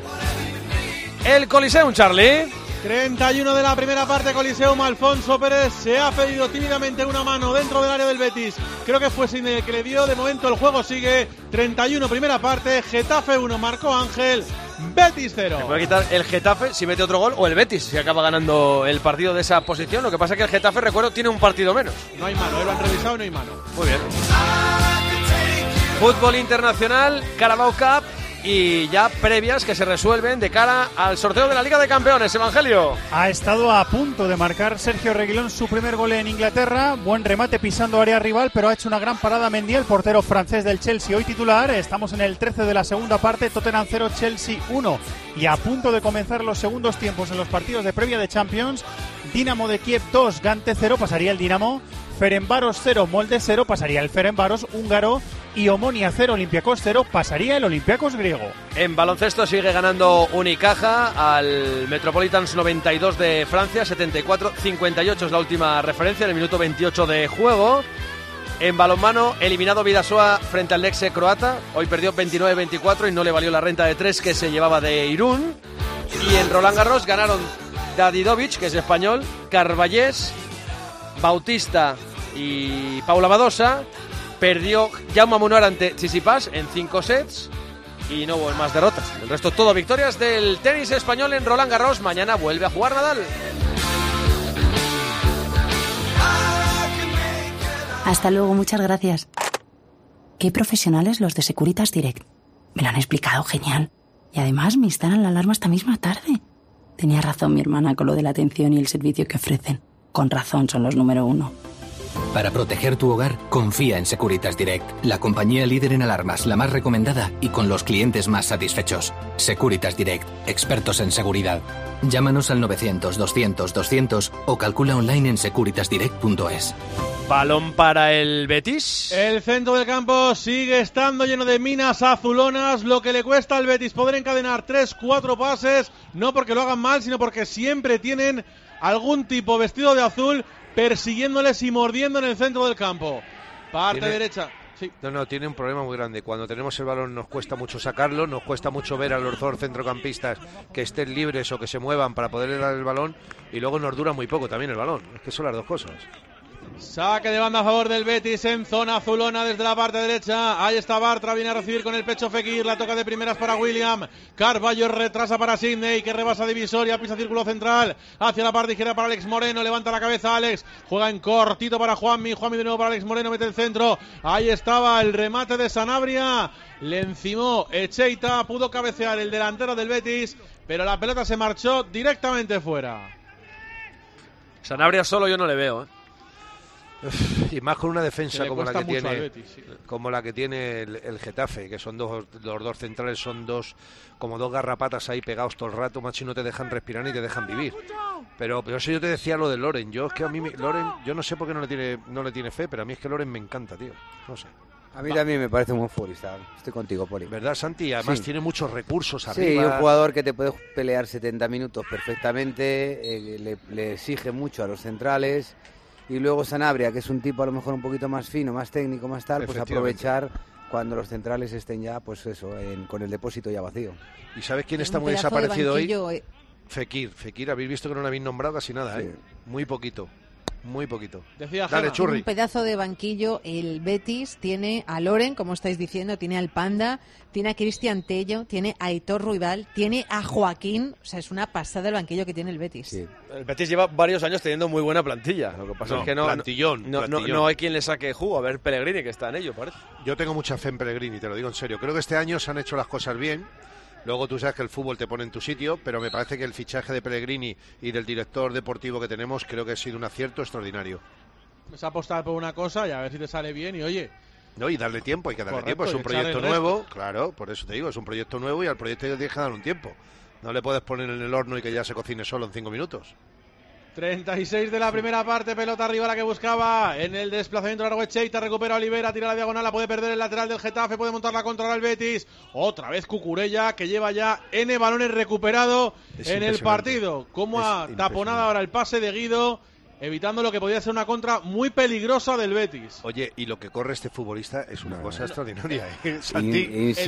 El Coliseum, Charlie. 31 de la primera parte, Coliseum. Alfonso Pérez se ha pedido tímidamente una mano dentro del área del Betis. Creo que fue Sine que le dio. De momento el juego sigue. 31 primera parte, Getafe 1, marcó Ángel, Betis 0. Se puede quitar el Getafe si mete otro gol, o el Betis si acaba ganando el partido de esa posición. Lo que pasa es que el Getafe, recuerdo, tiene un partido menos. No hay mano, lo han revisado y no hay mano. Muy bien. Fútbol internacional, Carabao Cup y ya previas que se resuelven de cara al sorteo de la Liga de Campeones. Evangelio. Ha estado a punto de marcar Sergio Reguilón su primer gol en Inglaterra. Buen remate pisando área rival, pero ha hecho una gran parada Mendy, el portero francés del Chelsea, hoy titular. Estamos en el 13 de la segunda parte, Tottenham 0, Chelsea 1. Y a punto de comenzar los segundos tiempos en los partidos de previa de Champions. Dinamo de Kiev 2, Gante 0, pasaría el Dinamo. Ferencváros 0, Molde 0, pasaría el Ferencváros húngaro. Y Omonia 0, Olympiacos 0, pasaría el Olympiacos griego. En baloncesto sigue ganando Unicaja al Metropolitans 92 de Francia, 74-58 es la última referencia en el minuto 28 de juego. En balonmano, eliminado Vidasoa frente al Lecce croata. Hoy perdió 29-24 y no le valió la renta de 3 que se llevaba de Irún. Y en Roland Garros ganaron Dadidovic, que es español, Carballés, Bautista y Paula Badosa. Perdió Jaume Munar ante Tsitsipas en 5 sets y no hubo más derrotas. El resto todo victorias del tenis español en Roland Garros. Mañana vuelve a jugar Nadal. Hasta luego, muchas gracias. Qué profesionales los de Securitas Direct. Me lo han explicado genial. Y además me instalan la alarma esta misma tarde. Tenía razón mi hermana con lo de la atención y el servicio que ofrecen. Con razón son los número 1. Para proteger tu hogar, confía en Securitas Direct, la compañía líder en alarmas, la más recomendada y con los clientes más satisfechos. Securitas Direct, expertos en seguridad. Llámanos al 900-200-200 o calcula online en securitasdirect.es. Balón para el Betis. El centro del campo sigue estando lleno de minas azulonas, lo que le cuesta al Betis poder encadenar 3-4 pases, no porque lo hagan mal, sino porque siempre tienen algún tipo vestido de azul persiguiéndoles y mordiendo en el centro del campo. Parte derecha. Sí. No, tiene un problema muy grande. Cuando tenemos el balón nos cuesta mucho sacarlo, nos cuesta mucho ver a los dos centrocampistas que estén libres o que se muevan para poderle dar el balón, y luego nos dura muy poco también el balón. Es que son las dos cosas. Saque de banda a favor del Betis en zona azulona desde la parte derecha. Ahí está Bartra, viene a recibir con el pecho Fekir. La toca de primeras para William. Carballo retrasa para Sidney, que rebasa divisoria, pisa círculo central. Hacia la parte izquierda para Alex Moreno. Levanta la cabeza Alex. Juega en cortito para Juanmi. Juanmi de nuevo para Alex Moreno. Mete el centro. Ahí estaba el remate de Sanabria. Le encimó Echeita. Pudo cabecear el delantero del Betis, pero la pelota se marchó directamente fuera. Sanabria solo yo no le veo, Y más con una defensa como la que tiene Betis, sí. como la que tiene el Getafe, que son los dos centrales, son como dos garrapatas ahí pegados todo el rato, macho, y no te dejan respirar ni te dejan vivir. Pero eso yo te decía lo de Loren. Yo es que a mí Loren, yo no sé por qué no le tiene fe, pero a mí es que Loren me encanta, tío. No sé. A mí también me parece un buen futbolista. Estoy contigo, Poli. ¿Verdad, Santi? Además Sí. tiene muchos recursos Sí, arriba. un jugador que te puede pelear 70 minutos perfectamente, le exige mucho a los centrales. Y luego Sanabria, que es un tipo a lo mejor un poquito más fino, más técnico, más tal, pues aprovechar cuando los centrales estén ya, pues eso, con el depósito ya vacío. ¿Y sabes quién está Un muy pedazo de desaparecido hoy? banquillo, Fekir, habéis visto que no lo habéis nombrado casi nada, Sí. Muy poquito. Decía Dale, Gema. Churri. Un pedazo de banquillo. El Betis tiene a Loren, como estáis diciendo, tiene al Panda, tiene a Cristian Tello, tiene a Aitor Ruibal, tiene a Joaquín. O sea, es una pasada el banquillo que tiene el Betis. Sí. El Betis lleva varios años teniendo muy buena plantilla. Lo que pasa es que plantillón. no hay quien le saque jugo. A ver, Pellegrini, que está en ello, parece. Yo tengo mucha fe en Pellegrini, te lo digo en serio. Creo que este año se han hecho las cosas bien. Luego tú sabes que el fútbol te pone en tu sitio, pero me parece que el fichaje de Pellegrini y del director deportivo que tenemos creo que ha sido un acierto extraordinario. Es apostar por una cosa y a ver si te sale bien. Y oye, No, y darle tiempo, hay que darle Correcto, tiempo. Es y un echar el proyecto resto. nuevo, claro, por eso te digo, es un proyecto nuevo y al proyecto le tienes que dar un tiempo. No le puedes poner en el horno y que ya se cocine solo en 5 minutos. 36 de la primera parte, pelota arriba la que buscaba en el desplazamiento largo Echeita, recupera Olivera, tira la diagonal, la puede perder el lateral del Getafe, puede montar la contra el Betis, otra vez Cucurella que lleva ya N balones recuperado Es en el impresionante. partido, como ha taponado ahora el pase de Guido, evitando lo que podía ser una contra muy peligrosa del Betis. Oye, y lo que corre este futbolista es una cosa extraordinaria, ¿eh? Santi,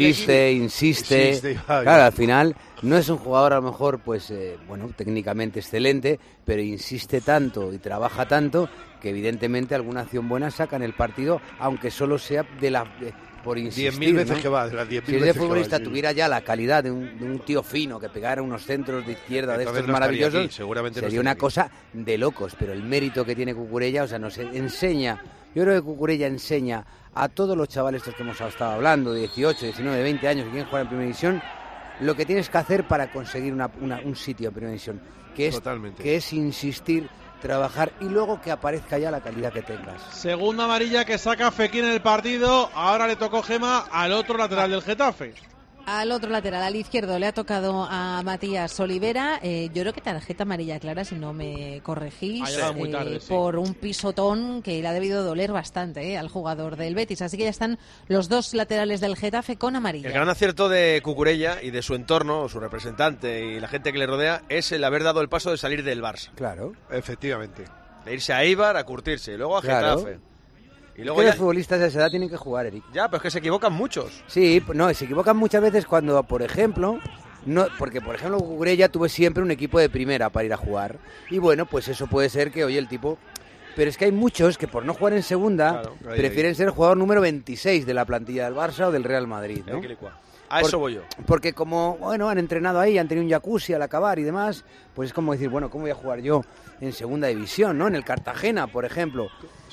Insiste. Claro, al final no es un jugador a lo mejor, pues, bueno, técnicamente excelente, pero insiste tanto y trabaja tanto que evidentemente alguna acción buena saca en el partido, aunque solo sea por insistir. 10.000 veces ¿no? que va, de las 10.000 Si veces ese que va, futbolista sí. tuviera ya la calidad de un tío fino que pegara unos centros de izquierda de Entonces estos no estaría maravillosos, aquí, seguramente no sería estaría una aquí. cosa de locos, pero el mérito que tiene Cucurella, o sea, nos enseña, yo creo que Cucurella enseña a todos los chavales estos que hemos estado hablando, de 18, 19, 20 años que quieren jugar en Primera División, lo que tienes que hacer para conseguir un sitio en Primera División, que es insistir, trabajar y luego que aparezca ya la calidad que tengas. Segunda amarilla que saca Fekir en el partido, ahora le tocó Gema al otro lateral del Getafe. Al otro lateral, al izquierdo, le ha tocado a Matías Olivera. Yo creo que tarjeta amarilla clara, si no me corregís, Ha llegado muy tarde, sí. por un pisotón que le ha debido doler bastante al jugador del Betis. Así que ya están los dos laterales del Getafe con amarilla. El gran acierto de Cucurella y de su entorno, su representante y la gente que le rodea es el haber dado el paso de salir del Barça. Claro. Efectivamente. De irse a Eibar a curtirse, y luego a Claro. Getafe. Y Es luego que ya... los futbolistas de esa edad tienen que jugar, Eric. Ya, pero es que se equivocan muchos. Sí, no, se equivocan muchas veces cuando, por ejemplo, no, porque por ejemplo Cucurella tuve siempre un equipo de primera para ir a jugar. Y bueno, pues eso puede ser que oye el tipo... Pero es que hay muchos que por no jugar en segunda prefieren ser el jugador número 26 de la plantilla del Barça o del Real Madrid, ¿no? A eso voy yo. Porque como, bueno, han entrenado ahí, han tenido un jacuzzi al acabar y demás, pues es como decir, bueno, ¿cómo voy a jugar yo en segunda división, no? En el Cartagena, por ejemplo.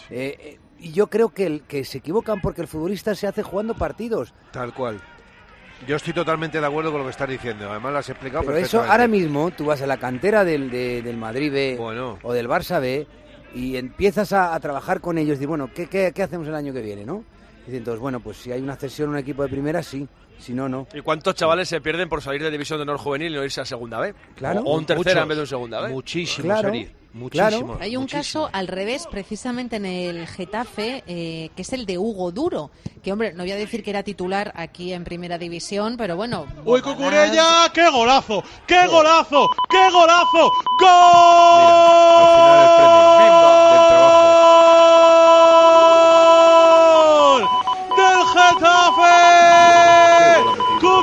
Y yo creo que se equivocan porque el futbolista se hace jugando partidos. Tal cual. Yo estoy totalmente de acuerdo con lo que estás diciendo. Además lo has explicado Pero eso perfectamente. ahora mismo, tú vas a la cantera del Madrid B o del Barça B y empiezas a trabajar con ellos y bueno, ¿qué hacemos el año que viene, no? Y entonces, bueno, pues si hay una cesión en un equipo de primera, sí. Si no, no. ¿Y cuántos chavales se pierden por salir de división de honor juvenil y no irse a segunda B? Claro. O un tercera Muchos. en vez de un segunda B. Muchísimos, Claro. Eri. Muchísimos. Hay un caso al revés, precisamente en el Getafe, que es el de Hugo Duro, que hombre, no voy a decir que era titular aquí en Primera División, pero bueno. ¡Uy, Cucurella! ¡Qué golazo! ¡Qué golazo! ¡Qué golazo! ¡Gol!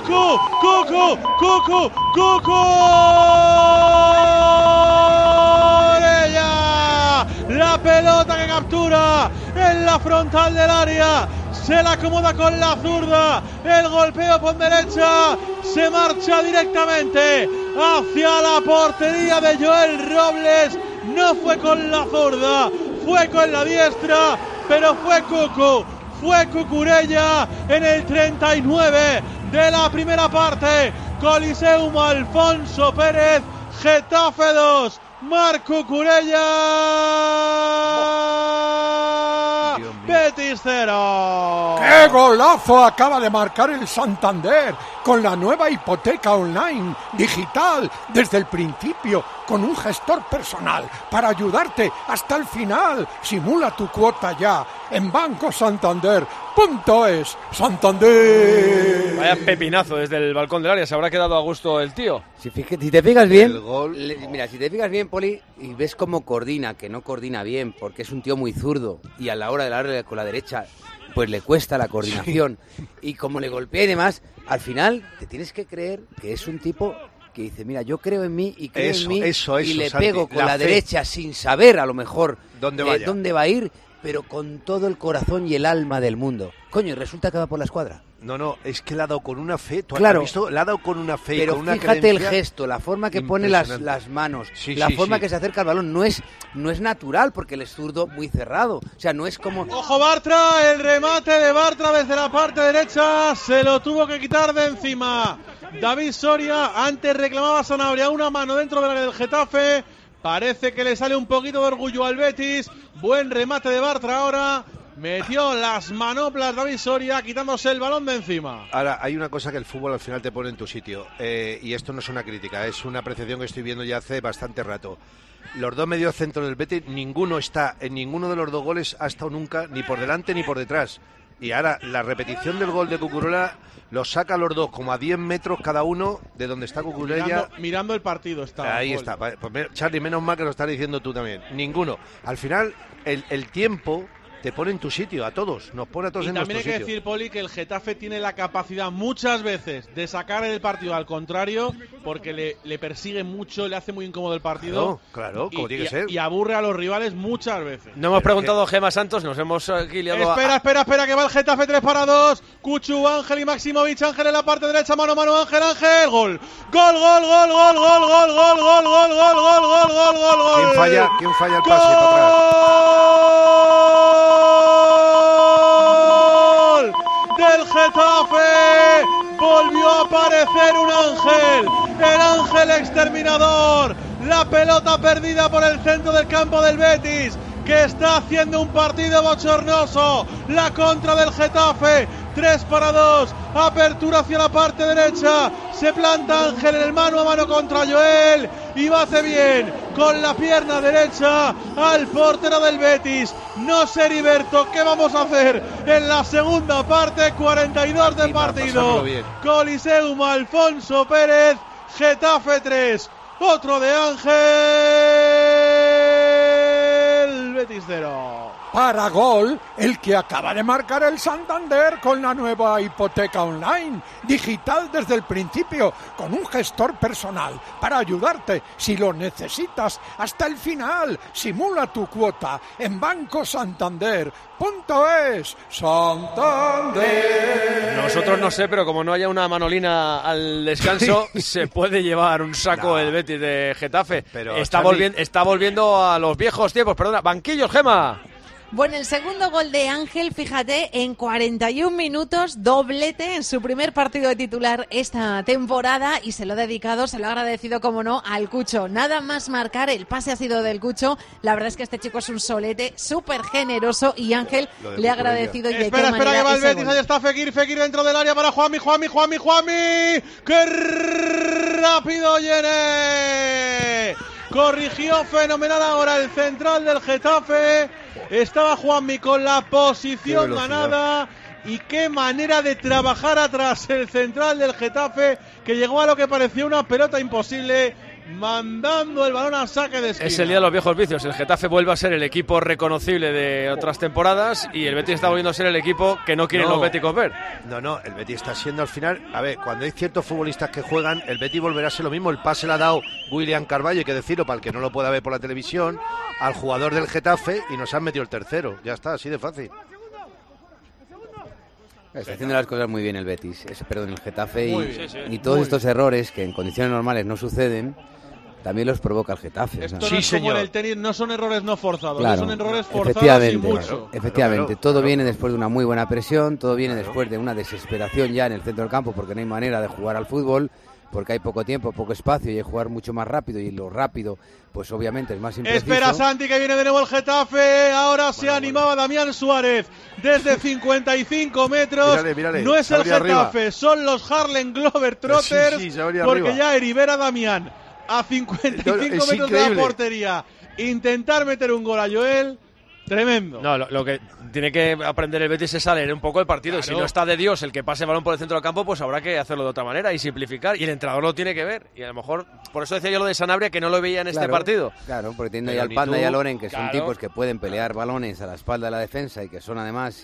Cucurella. La pelota que captura en la frontal del área. Se la acomoda con la zurda. El golpeo por derecha. Se marcha directamente hacia la portería de Joel Robles. No fue con la zurda, fue con la diestra, pero fue Cucurella en el 39 de la primera parte. Coliseum Alfonso Pérez, Getafe 2, Marc Cucurella, Betis 0. ¡Qué golazo acaba de marcar el Santander con la nueva hipoteca online digital desde el principio, con un gestor personal para ayudarte hasta el final? Simula tu cuota ya en bancosantander.es. Santander. Vaya pepinazo desde el balcón del área, se habrá quedado a gusto el tío. Si te fijas bien, mira, si te fijas bien, Poli, y ves cómo coordina, que no coordina bien, porque es un tío muy zurdo y a la hora de darle con la derecha, pues le cuesta la coordinación. Sí. Y como le golpea y demás, al final te tienes que creer que es un tipo que dice, mira, yo creo en mí y creo en mí y le pego con la derecha sin saber a lo mejor dónde va a ir, pero con todo el corazón y el alma del mundo. Coño, y resulta que va por la escuadra. No, es que le ha dado con una fe. ¿Tú claro, has visto? Le ha dado con una fe, pero con una fíjate creencia. El gesto, la forma que pone las manos, la forma que se acerca al balón, no es natural, porque él es zurdo muy cerrado. O sea, no es como... Ojo Bartra, el remate de Bartra desde la parte derecha, se lo tuvo que quitar de encima David Soria. Antes reclamaba Sanabria una mano dentro del área del Getafe. Parece que le sale un poquito de orgullo al Betis. Buen remate de Bartra ahora. Metió las manoplas David Soria, quitándose el balón de encima. Ahora, hay una cosa que el fútbol al final te pone en tu sitio, y esto no es una crítica, es una apreciación que estoy viendo ya hace bastante rato. Los dos mediocentros del Betis, ninguno está, en ninguno de los dos goles ha estado nunca, ni por delante ni por detrás. Y ahora, la repetición del gol de Cucurella los saca a los dos como a 10 metros cada uno de donde está Cucurella. Mirando el partido está. Ahí está. Pues, Charlie, menos mal que lo estás diciendo tú también. Ninguno. Al final, el tiempo te pone en tu sitio, a todos, nos pone a todos en nuestro sitio. Y también hay que decir, Poli, que el Getafe tiene la capacidad muchas veces de sacar el partido al contrario, porque le persigue mucho, le hace muy incómodo el partido. Claro, como tiene que ser. Y aburre a los rivales muchas veces. No hemos preguntado a Gemma Santos, nos hemos aquí liado. Espera, que va el Getafe 3-2. Cuchu, Ángel y Maximovic. Ángel en la parte derecha, mano a mano, Ángel. Gol. Gol. ¿Quién falla el pase para atrás? Del Getafe, volvió a aparecer un Ángel, el Ángel exterminador, la pelota perdida por el centro del campo del Betis, que está haciendo un partido bochornoso, la contra del Getafe, 3-2, apertura hacia la parte derecha, se planta Ángel en el mano a mano contra Joel, y bate bien con la pierna derecha al portero del Betis. No sé, Heriberto, ¿qué vamos a hacer en la segunda parte? 42 de partido. Coliseum Alfonso Pérez, Getafe 3, otro de Ángel, Betis 0. Para gol, el que acaba de marcar el Santander con la nueva hipoteca online, digital desde el principio, con un gestor personal para ayudarte si lo necesitas hasta el final. Simula tu cuota en bancosantander.es. Santander. Nosotros no sé, pero como no haya una manolina al descanso, se puede llevar un saco el Betis de Getafe. Pero está volviendo a los viejos tiempos. Perdona, banquillos, Gema. Bueno, el segundo gol de Ángel, fíjate, en 41 minutos, doblete en su primer partido de titular esta temporada, y se lo ha dedicado, se lo ha agradecido, como no, al Cucho. Nada más marcar, el pase ha sido del Cucho. La verdad es que este chico es un solete, súper generoso, y Ángel le ha agradecido. Espera que va el Betis, ahí está Fekir dentro del área para Juanmi. ¡Qué rápido Yene! Corrigió fenomenal ahora el central del Getafe. Estaba Juanmi con la posición ganada. Y qué manera de trabajar atrás el central del Getafe, que llegó a lo que parecía una pelota imposible. mandando el balón al saque de esquina. Es el día de los viejos vicios. El Getafe vuelve a ser el equipo reconocible de otras temporadas y el Betis está volviendo a ser el equipo que no quieren los béticos ver. No, el Betis está siendo al final... A ver, cuando hay ciertos futbolistas que juegan, el Betis volverá a ser lo mismo. El pase le ha dado William Carvalho, hay que decirlo, para el que no lo pueda ver por la televisión, al jugador del Getafe y nos han metido el tercero. Ya está, así de fácil. Está haciendo las cosas muy bien el Betis, perdón, el Getafe, y todos estos errores que en condiciones normales no suceden, también los provoca el Getafe. Esto no es como en el tenis, no son errores no forzados, claro, son errores forzados y mucho. Efectivamente, todo viene después de una muy buena presión, todo viene después de una desesperación ya en el centro del campo porque no hay manera de jugar al fútbol, porque hay poco tiempo, poco espacio y hay que jugar mucho más rápido y lo rápido pues obviamente es más impreciso. Espera Santi que viene de nuevo el Getafe, ahora se animaba Damián Suárez desde 55 metros, mírale, no es el Getafe, arriba. Son los Harlem Globetrotters, porque arriba. Ya Heribera Damián a 55 metros increíble. De la portería, intentar meter un gol a Joel. Tremendo. No, lo que tiene que aprender el Betis es a leer un poco el partido. Claro. Y si no está de Dios el que pase el balón por el centro del campo, pues habrá que hacerlo de otra manera y simplificar. Y el entrenador lo tiene que ver. Y a lo mejor, por eso decía yo lo de Sanabria, que no lo veía en este partido. Claro, porque tiene ahí al Panda y a Loren, que son tipos que pueden pelear balones a la espalda de la defensa y que son además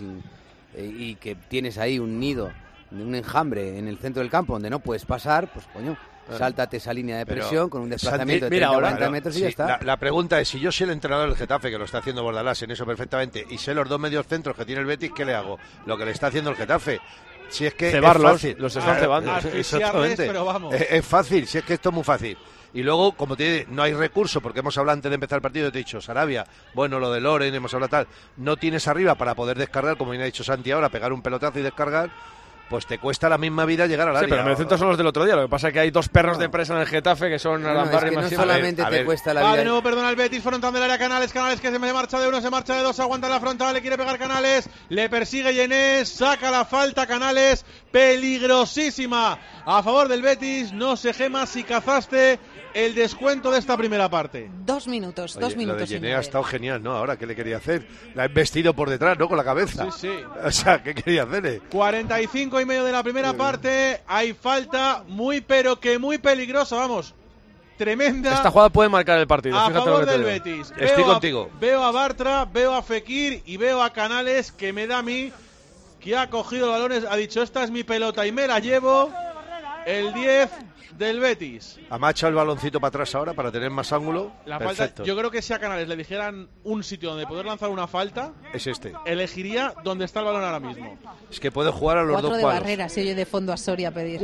y que tienes ahí un nido, un enjambre en el centro del campo donde no puedes pasar, pues coño. Sáltate esa línea de presión con un desplazamiento de 30-40 metros y ya está. La pregunta es, si yo soy el entrenador del Getafe, que lo está haciendo Bordalás en eso perfectamente, y sé los dos medios centros que tiene el Betis, ¿qué le hago? Lo que le está haciendo el Getafe. Si es que cebarlos, es fácil. Los están cebando. Exactamente. Pero vamos. Es fácil, si es que esto es muy fácil. Y luego, como te digo, no hay recurso, porque hemos hablado antes de empezar el partido, te he dicho, Sarabia, bueno, lo de Loren, hemos hablado tal, no tienes arriba para poder descargar, como bien ha dicho Santi ahora, pegar un pelotazo y descargar, pues te cuesta la misma vida llegar al área. Sí, pero los centros son los del otro día. Lo que pasa es que hay dos perros de presa en el Getafe que son no solamente te cuesta la vida. De nuevo, perdona el Betis, frontón del área Canales que se marcha de uno, se marcha de dos, aguanta la frontal, le quiere pegar Canales, le persigue Yenés, saca la falta Canales, peligrosísima a favor del Betis. No sé, Gema, si cazaste el descuento de esta primera parte. 2 minutos, Oye, 2 minutos. Lo de Yenés ha estado genial, ¿no? Ahora, ¿qué le quería hacer? La ha embestido por detrás, ¿no? Con la cabeza. Sí. O sea, ¿qué quería hacerle? 45 y medio de la primera parte. Hay falta muy, pero que muy peligrosa, vamos. Tremenda. Esta jugada puede marcar el partido. A favor del Betis. Estoy contigo. Veo a Bartra, veo a Fekir y veo a Canales, que me da a mí que ha cogido los balones, ha dicho, esta es mi pelota y me la llevo. El 10 del Betis. Amacha el baloncito para atrás ahora para tener más ángulo. La falta, yo creo que si a Canales le dijeran un sitio donde poder lanzar una falta, es este. Elegiría donde está el balón ahora mismo. Es que puede jugar a los 4 dos de palos. Barrera, se oye de fondo a Soria pedir.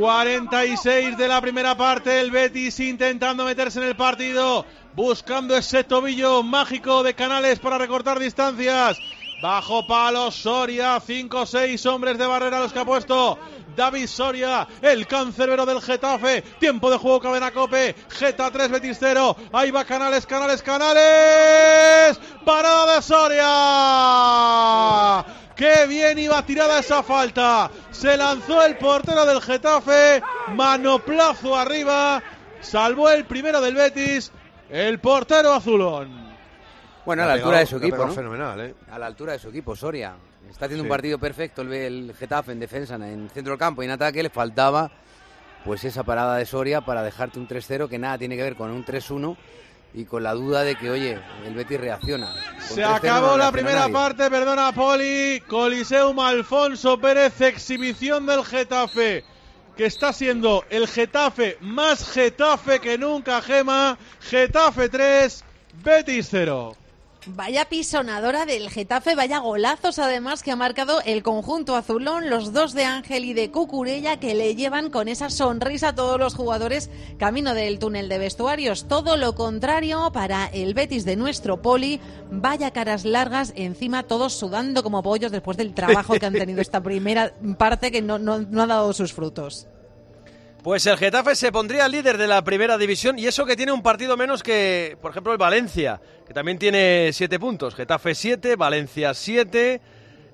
46 de la primera parte, el Betis intentando meterse en el partido, buscando ese tobillo mágico de Canales para recortar distancias. Bajo palo Soria, 5-6 hombres de Barrera los que ha puesto David Soria, el cancerbero del Getafe. Tiempo de juego, cadena COPE. Geta 3, Betis 0. Ahí va Canales. Parada de Soria. ¡Qué bien iba tirada esa falta! Se lanzó el portero del Getafe. Manoplazo arriba. Salvó el primero del Betis. El portero azulón. Bueno, a la altura de su equipo, ¿no? Fenomenal, ¿eh? A la altura de su equipo, Soria. Está haciendo un partido perfecto el Getafe en defensa, en centro del campo y en ataque. Le faltaba pues esa parada de Soria para dejarte un 3-0 que nada tiene que ver con un 3-1 y con la duda de que, oye, el Betis reacciona. Se acabó la primera parte, perdona Poli. Coliseum Alfonso Pérez, exhibición del Getafe, que está siendo el Getafe más Getafe que nunca, Gema. Getafe 3, Betis 0. Vaya pisonadora del Getafe, vaya golazos además que ha marcado el conjunto azulón, los dos de Ángel y de Cucurella, que le llevan con esa sonrisa a todos los jugadores camino del túnel de vestuarios. Todo lo contrario para el Betis de nuestro Poli, vaya caras largas, encima todos sudando como pollos después del trabajo que han tenido esta primera parte que no ha dado sus frutos. Pues el Getafe se pondría líder de la primera división y eso que tiene un partido menos que, por ejemplo, el Valencia, que también tiene 7 puntos. Getafe 7, Valencia 7.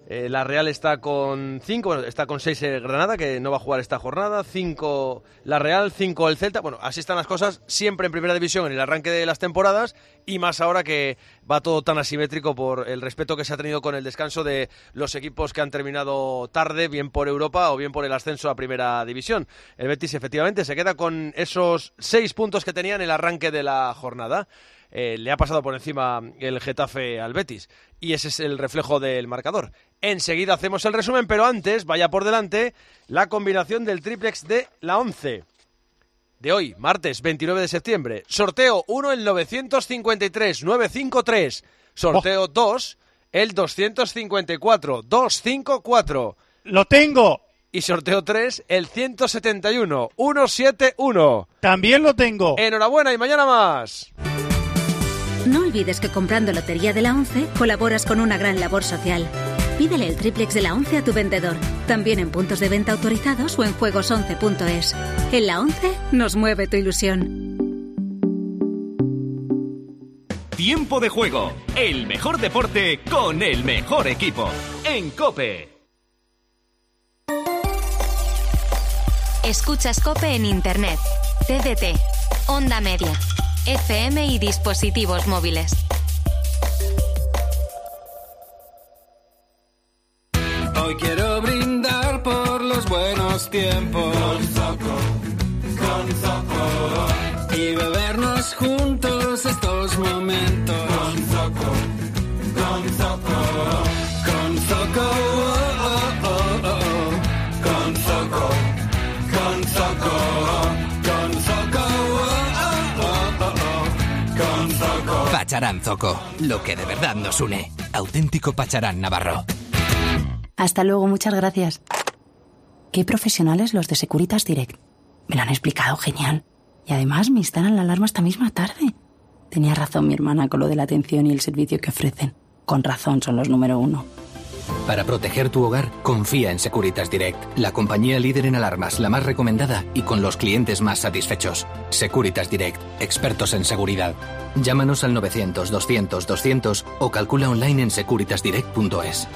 La Real está con 5, bueno, está con 6 Granada, que no va a jugar esta jornada, 5 la Real, 5 el Celta. Bueno, así están las cosas siempre en Primera División en el arranque de las temporadas, y más ahora que va todo tan asimétrico por el respeto que se ha tenido con el descanso de los equipos que han terminado tarde, bien por Europa o bien por el ascenso a Primera División. El Betis efectivamente se queda con esos 6 puntos que tenía en el arranque de la jornada. Le ha pasado por encima el Getafe al Betis, y ese es el reflejo del marcador. Enseguida hacemos el resumen, pero antes, vaya por delante, la combinación del triplex de la 11 de hoy, martes 29 de septiembre. Sorteo 1, el 953, 953. Sorteo 2, el 254, 254. ¡Lo tengo! Y sorteo 3, el 171, 171. También lo tengo. Enhorabuena y mañana más. No olvides que comprando Lotería de la 11 colaboras con una gran labor social. Pídele el triplex de la 11 a tu vendedor, también en puntos de venta autorizados o en juegos11.es. En la 11 nos mueve tu ilusión. Tiempo de juego, el mejor deporte con el mejor equipo. En COPE. Escuchas COPE en Internet, TDT, Onda Media, FM y dispositivos móviles. Hoy quiero brindar por los buenos tiempos con Zoco y bebernos juntos estos momentos con Zoco, con Zoco, con Zoco, con Zoco, con Zoco, con Zoco, con Zoco. Pacharán Zoco, lo que de verdad nos une. Auténtico Pacharán Navarro. Hasta luego, muchas gracias. Qué profesionales los de Securitas Direct. Me lo han explicado genial. Y además me instalan la alarma esta misma tarde. Tenía razón mi hermana con lo de la atención y el servicio que ofrecen. Con razón son los número 1. Para proteger tu hogar, confía en Securitas Direct, la compañía líder en alarmas, la más recomendada y con los clientes más satisfechos. Securitas Direct, expertos en seguridad. Llámanos al 900 200 200 o calcula online en securitasdirect.es.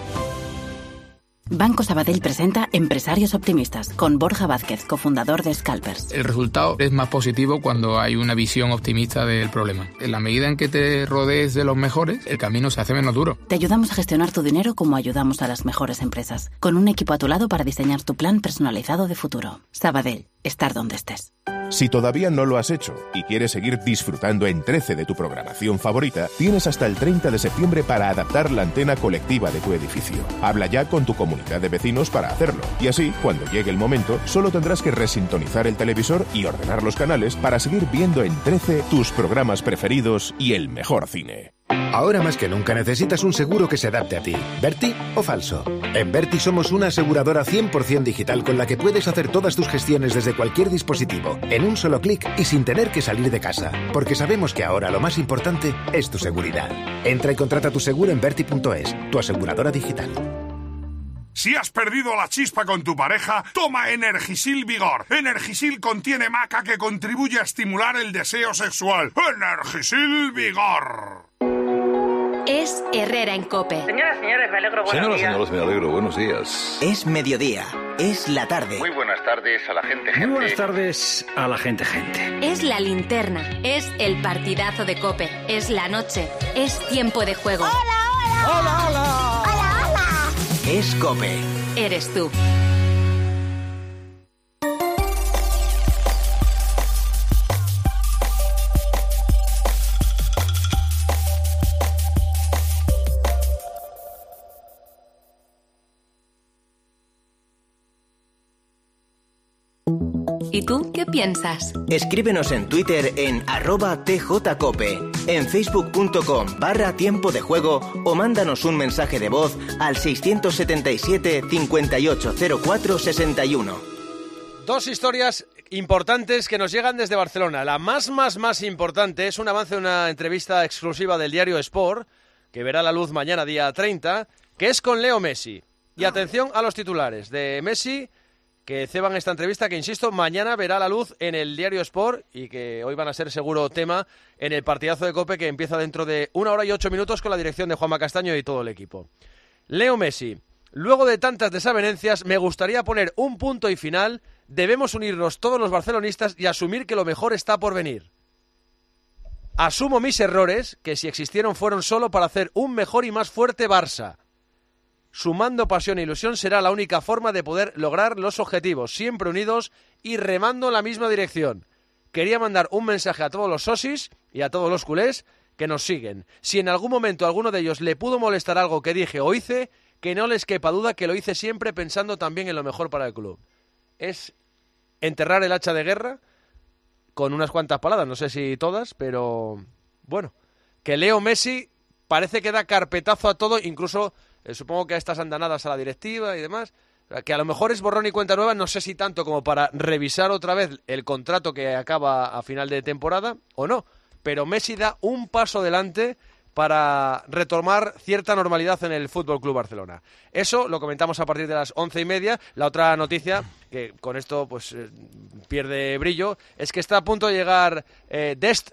Banco Sabadell presenta Empresarios Optimistas con Borja Vázquez, cofundador de Scalpers. El resultado es más positivo cuando hay una visión optimista del problema. En la medida en que te rodees de los mejores, el camino se hace menos duro. Te ayudamos a gestionar tu dinero como ayudamos a las mejores empresas, con un equipo a tu lado para diseñar tu plan personalizado de futuro. Sabadell, estar donde estés. Si todavía no lo has hecho y quieres seguir disfrutando en 13 de tu programación favorita, tienes hasta el 30 de septiembre para adaptar la antena colectiva de tu edificio. Habla ya con tu comunidad de vecinos para hacerlo. Y así, cuando llegue el momento, solo tendrás que resintonizar el televisor y ordenar los canales para seguir viendo en 13 tus programas preferidos y el mejor cine. Ahora más que nunca necesitas un seguro que se adapte a ti. ¿Berti o falso? En Berti somos una aseguradora 100% digital con la que puedes hacer todas tus gestiones desde cualquier dispositivo, en un solo clic y sin tener que salir de casa. Porque sabemos que ahora lo más importante es tu seguridad. Entra y contrata tu seguro en Berti.es, tu aseguradora digital. Si has perdido la chispa con tu pareja, toma Energisil Vigor. Energisil contiene maca que contribuye a estimular el deseo sexual. Energisil Vigor. Es Herrera en COPE. Señoras, señores, me alegro, buenos días. Señoras, me alegro, buenos días. Es mediodía, es la tarde. Muy buenas tardes a la gente. Muy buenas tardes a la gente. Es la linterna, es el partidazo de COPE, es la noche, es tiempo de juego. ¡Hola, hola! ¡Hola, hola! ¡Hola, hola! Es COPE. Eres tú. ¿Y tú qué piensas? Escríbenos en Twitter en @tjcope, en facebook.com/tiempo de juego o mándanos un mensaje de voz al 677 5804 61. Dos historias importantes que nos llegan desde Barcelona. La más importante es un avance de una entrevista exclusiva del diario Sport, que verá la luz mañana día 30, que es con Leo Messi. Y atención a los titulares de Messi, que ceban esta entrevista, que insisto, mañana verá la luz en el diario Sport y que hoy van a ser seguro tema en el partidazo de COPE que empieza dentro de 1 hora y 8 minutos con la dirección de Juanma Castaño y todo el equipo. Leo Messi, Luego de tantas desavenencias, me gustaría poner un punto y final. Debemos unirnos todos los barcelonistas y asumir que lo mejor está por venir. Asumo mis errores, que si existieron fueron solo para hacer un mejor y más fuerte Barça. Sumando pasión e ilusión será la única forma de poder lograr los objetivos, siempre unidos y remando en la misma dirección. Quería mandar un mensaje a todos los socis y a todos los culés que nos siguen. Si en algún momento a alguno de ellos le pudo molestar algo que dije o hice, que no les quepa duda que lo hice siempre pensando también en lo mejor para el club. Es enterrar el hacha de guerra con unas cuantas palabras, no sé si todas, pero bueno, que Leo Messi parece que da carpetazo a todo, incluso supongo que a estas andanadas a la directiva y demás, que a lo mejor es borrón y cuenta nueva, no sé si tanto como para revisar otra vez el contrato que acaba a final de temporada o no, pero Messi da un paso adelante para retomar cierta normalidad en el Fútbol Club Barcelona. Eso lo comentamos a partir de las 11:30. La otra noticia, que con esto pues pierde brillo, es que está a punto de llegar Dest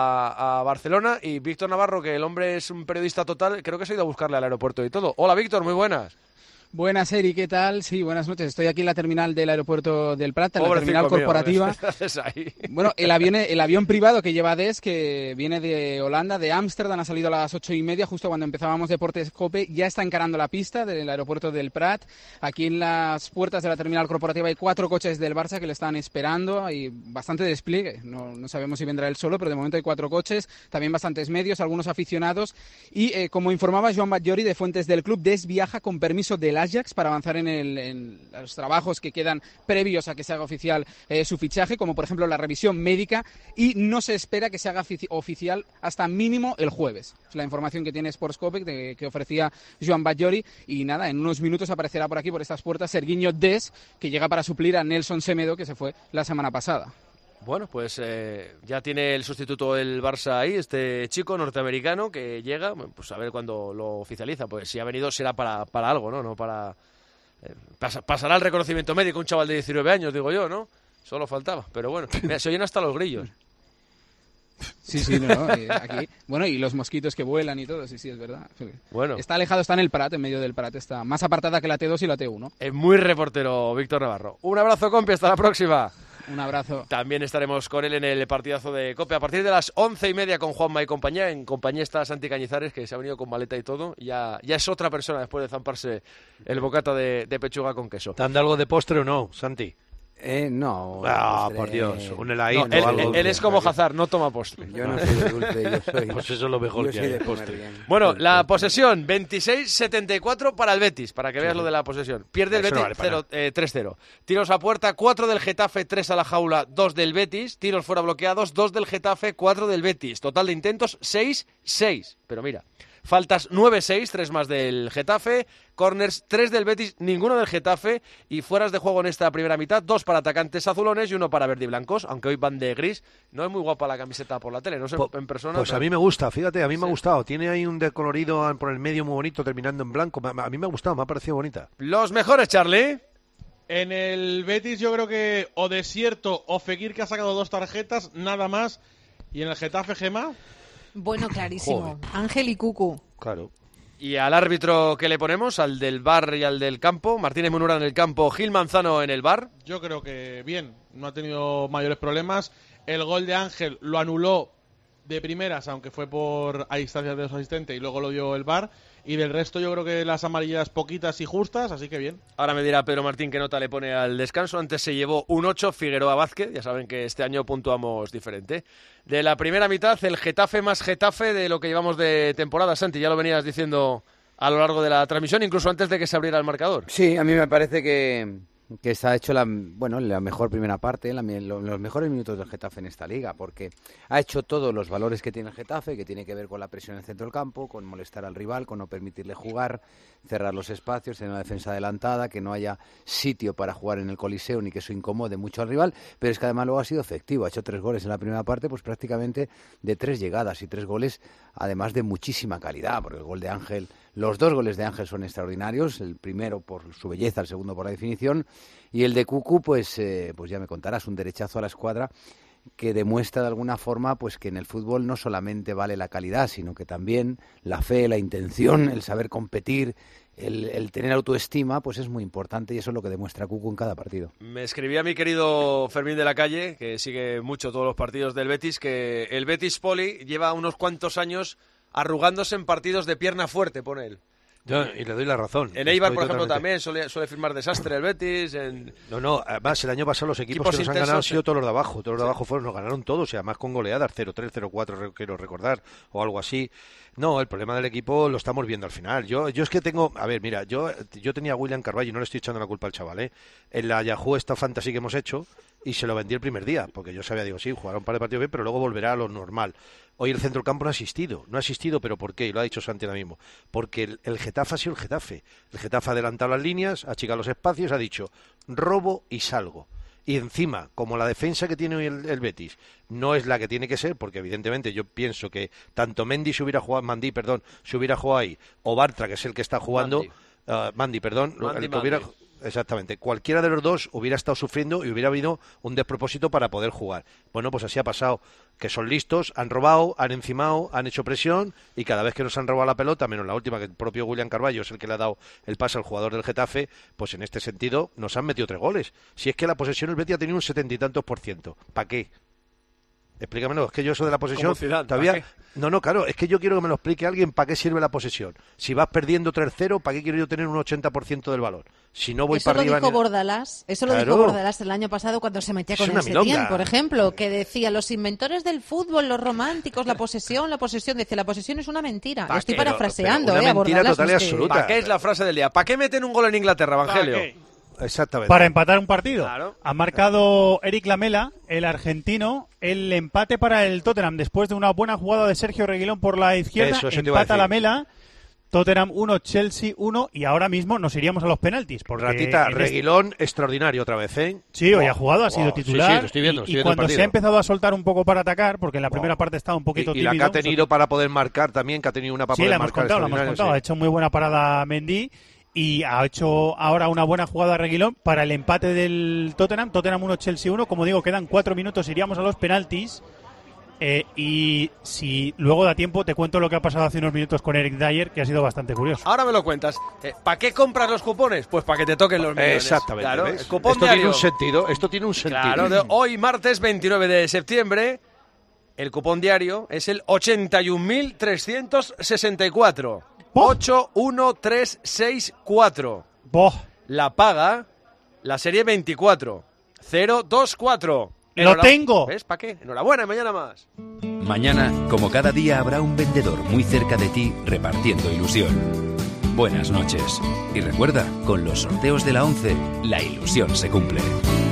a Barcelona, y Víctor Navarro, que el hombre es un periodista total, creo que se ha ido a buscarle al aeropuerto y todo. Hola Víctor, muy buenas. Buenas, Eri, ¿qué tal? Sí, buenas noches. Estoy aquí en la terminal del aeropuerto del Prat, en la terminal corporativa. Bueno, el avión privado que lleva Des, que viene de Holanda, de Ámsterdam, ha salido a las 8:30, justo cuando empezábamos Deportes COPE, ya está encarando la pista del aeropuerto del Prat. Aquí en las puertas de la terminal corporativa hay 4 coches del Barça que le están esperando, hay bastante despliegue, no sabemos si vendrá él solo, pero de momento hay 4 coches, también bastantes medios, algunos aficionados, y como informaba Joan Batllori de fuentes del club, Des viaja con permiso del Ajax para avanzar en los trabajos que quedan previos a que se haga oficial su fichaje, como por ejemplo la revisión médica, y no se espera que se haga oficial hasta mínimo el jueves. Es la información que tiene Sportscope, que ofrecía Joan Batllori, y nada, en unos minutos aparecerá por aquí, por estas puertas, Serguinho Des, que llega para suplir a Nelson Semedo, que se fue la semana pasada. Bueno, pues ya tiene el sustituto el Barça ahí, este chico norteamericano que llega, pues a ver cuándo lo oficializa. Pues si ha venido será para algo, ¿no? No para pasará el reconocimiento médico un chaval de 19 años, digo yo, ¿no? Solo faltaba, pero bueno, mira, se oyen hasta los grillos. Sí, no, aquí, bueno, y los mosquitos que vuelan y todo, sí, es verdad. Bueno. Está alejado, está en el Prat, en medio del Prat, está más apartada que la T2 y la T1. Es muy reportero Víctor Navarro. Un abrazo, compi, hasta la próxima. Un abrazo. También estaremos con él en el partidazo de COPE a partir de las 11:30 con Juanma y compañía. En compañía está Santi Cañizares, que se ha venido con maleta y todo. Ya es otra persona después de zamparse el bocata de pechuga con queso. ¿Te han dado algo de postre o no, Santi? No. Por Dios, un heladito. Él es como Hazard, no toma postre. Yo no soy de dulce, yo soy... Pues eso es lo mejor que hay de postre. Bueno, la posesión, 26-74 para el Betis, para que veas lo de la posesión. Pierde el Betis 3-0. Tiros a puerta, 4 del Getafe, 3 a la jaula, 2 del Betis. Tiros fuera bloqueados, 2 del Getafe, 4 del Betis. Total de intentos, 6-6. Pero mira... Faltas 9-6, 3 más del Getafe, corners 3 del Betis, ninguno del Getafe, y fueras de juego en esta primera mitad, 2 para atacantes azulones y 1 para verde y blancos, aunque hoy van de gris. No es muy guapa la camiseta por la tele, no sé, en persona. Pues a mí me gusta, fíjate, a mí me ha gustado. Tiene ahí un decolorido por el medio muy bonito, terminando en blanco. A mí me ha gustado, me ha parecido bonita. Los mejores, Charlie. En el Betis yo creo que o Desierto o Fekir, que ha sacado 2 tarjetas, nada más. Y en el Getafe, Gemma... Bueno, clarísimo. Joder. Ángel y Cucu. Claro. Y al árbitro que le ponemos, al del VAR y al del campo, Martínez Munura en el campo, Gil Manzano en el VAR. Yo creo que bien, no ha tenido mayores problemas. El gol de Ángel lo anuló de primeras, aunque fue a instancias de su asistente, y luego lo dio el VAR. Y del resto yo creo que las amarillas poquitas y justas, así que bien. Ahora me dirá Pedro Martín qué nota le pone al descanso. Antes se llevó un 8 Figueroa Vázquez, ya saben que este año puntuamos diferente. De la primera mitad, el Getafe más Getafe de lo que llevamos de temporada. Santi, ya lo venías diciendo a lo largo de la transmisión, incluso antes de que se abriera el marcador. Sí, a mí me parece que se ha hecho la mejor primera parte, los mejores minutos del Getafe en esta liga, porque ha hecho todos los valores que tiene el Getafe, que tiene que ver con la presión en el centro del campo, con molestar al rival, con no permitirle jugar, cerrar los espacios, tener una defensa adelantada, que no haya sitio para jugar en el Coliseo ni que eso incomode mucho al rival, pero es que además luego ha sido efectivo, ha hecho 3 goles en la primera parte, pues prácticamente de 3 llegadas y 3 goles además de muchísima calidad, porque el gol de Ángel, los 2 goles de Ángel son extraordinarios, el primero por su belleza, el segundo por la definición, y el de Cucu, pues ya me contarás, un derechazo a la escuadra que demuestra de alguna forma pues que en el fútbol no solamente vale la calidad, sino que también la fe, la intención, el saber competir, el tener autoestima, pues es muy importante, y eso es lo que demuestra Cucu en cada partido. Me escribía mi querido Fermín de la Calle, que sigue mucho todos los partidos del Betis, que el Betis Poli lleva unos cuantos años arrugándose en partidos de pierna fuerte, pone él. Y le doy la razón. En Eibar, por ejemplo, también suele firmar desastre el Betis. No, además el año pasado los equipos que nos han ganado han sido todos los de abajo. Todos los de abajo nos ganaron todos, y además con goleadas, 0-3, 0-4, quiero recordar, o algo así. No, el problema del equipo lo estamos viendo al final. Yo es que tengo... A ver, mira, yo tenía a William Carvalho, y no le estoy echando la culpa al chaval, ¿eh? En la Yahoo esta fantasy que hemos hecho, y se lo vendí el primer día, porque yo sabía, digo, sí, jugará un par de partidos bien, pero luego volverá a lo normal. Hoy el centrocampo no ha asistido, pero ¿por qué? Y lo ha dicho Santi ahora mismo. Porque el Getafe ha sido el Getafe. El Getafe ha adelantado las líneas, ha achicado los espacios, ha dicho, robo y salgo. Y encima, como la defensa que tiene hoy el Betis no es la que tiene que ser, porque evidentemente yo pienso que tanto Mandí se hubiera jugado ahí, o Bartra, que es el que está jugando, Mandí, exactamente, cualquiera de los dos hubiera estado sufriendo y hubiera habido un despropósito para poder jugar. Bueno, pues así ha pasado, que son listos, han robado, han encimado, han hecho presión, y cada vez que nos han robado la pelota, menos la última, que el propio William Carvalho es el que le ha dado el pase al jugador del Getafe, pues en este sentido nos han metido 3 goles. Si es que la posesión el Betis ha tenido un 70 y tantos %. ¿Para qué? Explícamelo, es que yo eso de la posesión todavía... No, claro, es que yo quiero que me lo explique alguien para qué sirve la posesión. Si vas perdiendo 3-0, ¿para qué quiero yo tener un 80% del balón? Si no voy para arriba... Eso lo dijo Bordalás el año pasado cuando se metía con el Setién, por ejemplo, que decía, los inventores del fútbol, los románticos, la posesión, dice, la posesión es una mentira. Lo estoy parafraseando, una mentira Bordalás, total y absoluta. ¿Para qué es la frase del día? ¿Para qué meten un gol en Inglaterra, Evangelio? Exactamente. Para empatar un partido. Claro. Ha marcado Eric Lamela, el argentino, el empate para el Tottenham después de una buena jugada de Sergio Reguilón por la izquierda. Empata Lamela, Tottenham 1, Chelsea 1, y ahora mismo nos iríamos a los penaltis. Ratita, Reguilón extraordinario otra vez, ¿eh? Sí, hoy ha jugado, ha sido titular. Sí, lo estoy viendo, y cuando se ha empezado a soltar un poco para atacar, porque en la primera parte estaba un poquito tímido. Y la que ha tenido para poder marcar también, que ha tenido una para poder marcar. Sí, la hemos contado. Ha hecho muy buena parada Mendy. Y ha hecho ahora una buena jugada Reguilón para el empate del Tottenham 1, Chelsea 1, como digo, quedan 4 minutos, iríamos a los penaltis, y si luego da tiempo te cuento lo que ha pasado hace unos minutos con Eric Dyer, que ha sido bastante curioso. Ahora me lo cuentas. ¿Para qué compras los cupones? Pues para que te toquen los millones. Exactamente. Claro, el cupón esto diario. Esto tiene un sentido. Claro, de hoy martes 29 de septiembre, el cupón diario es el 81.364. 81364. La paga la serie 24 024. ¡Lo tengo! ¿Ves? ¿Para qué? Enhorabuena, mañana más. Mañana, como cada día, habrá un vendedor muy cerca de ti repartiendo ilusión. Buenas noches. Y recuerda, con los sorteos de la 11, la ilusión se cumple.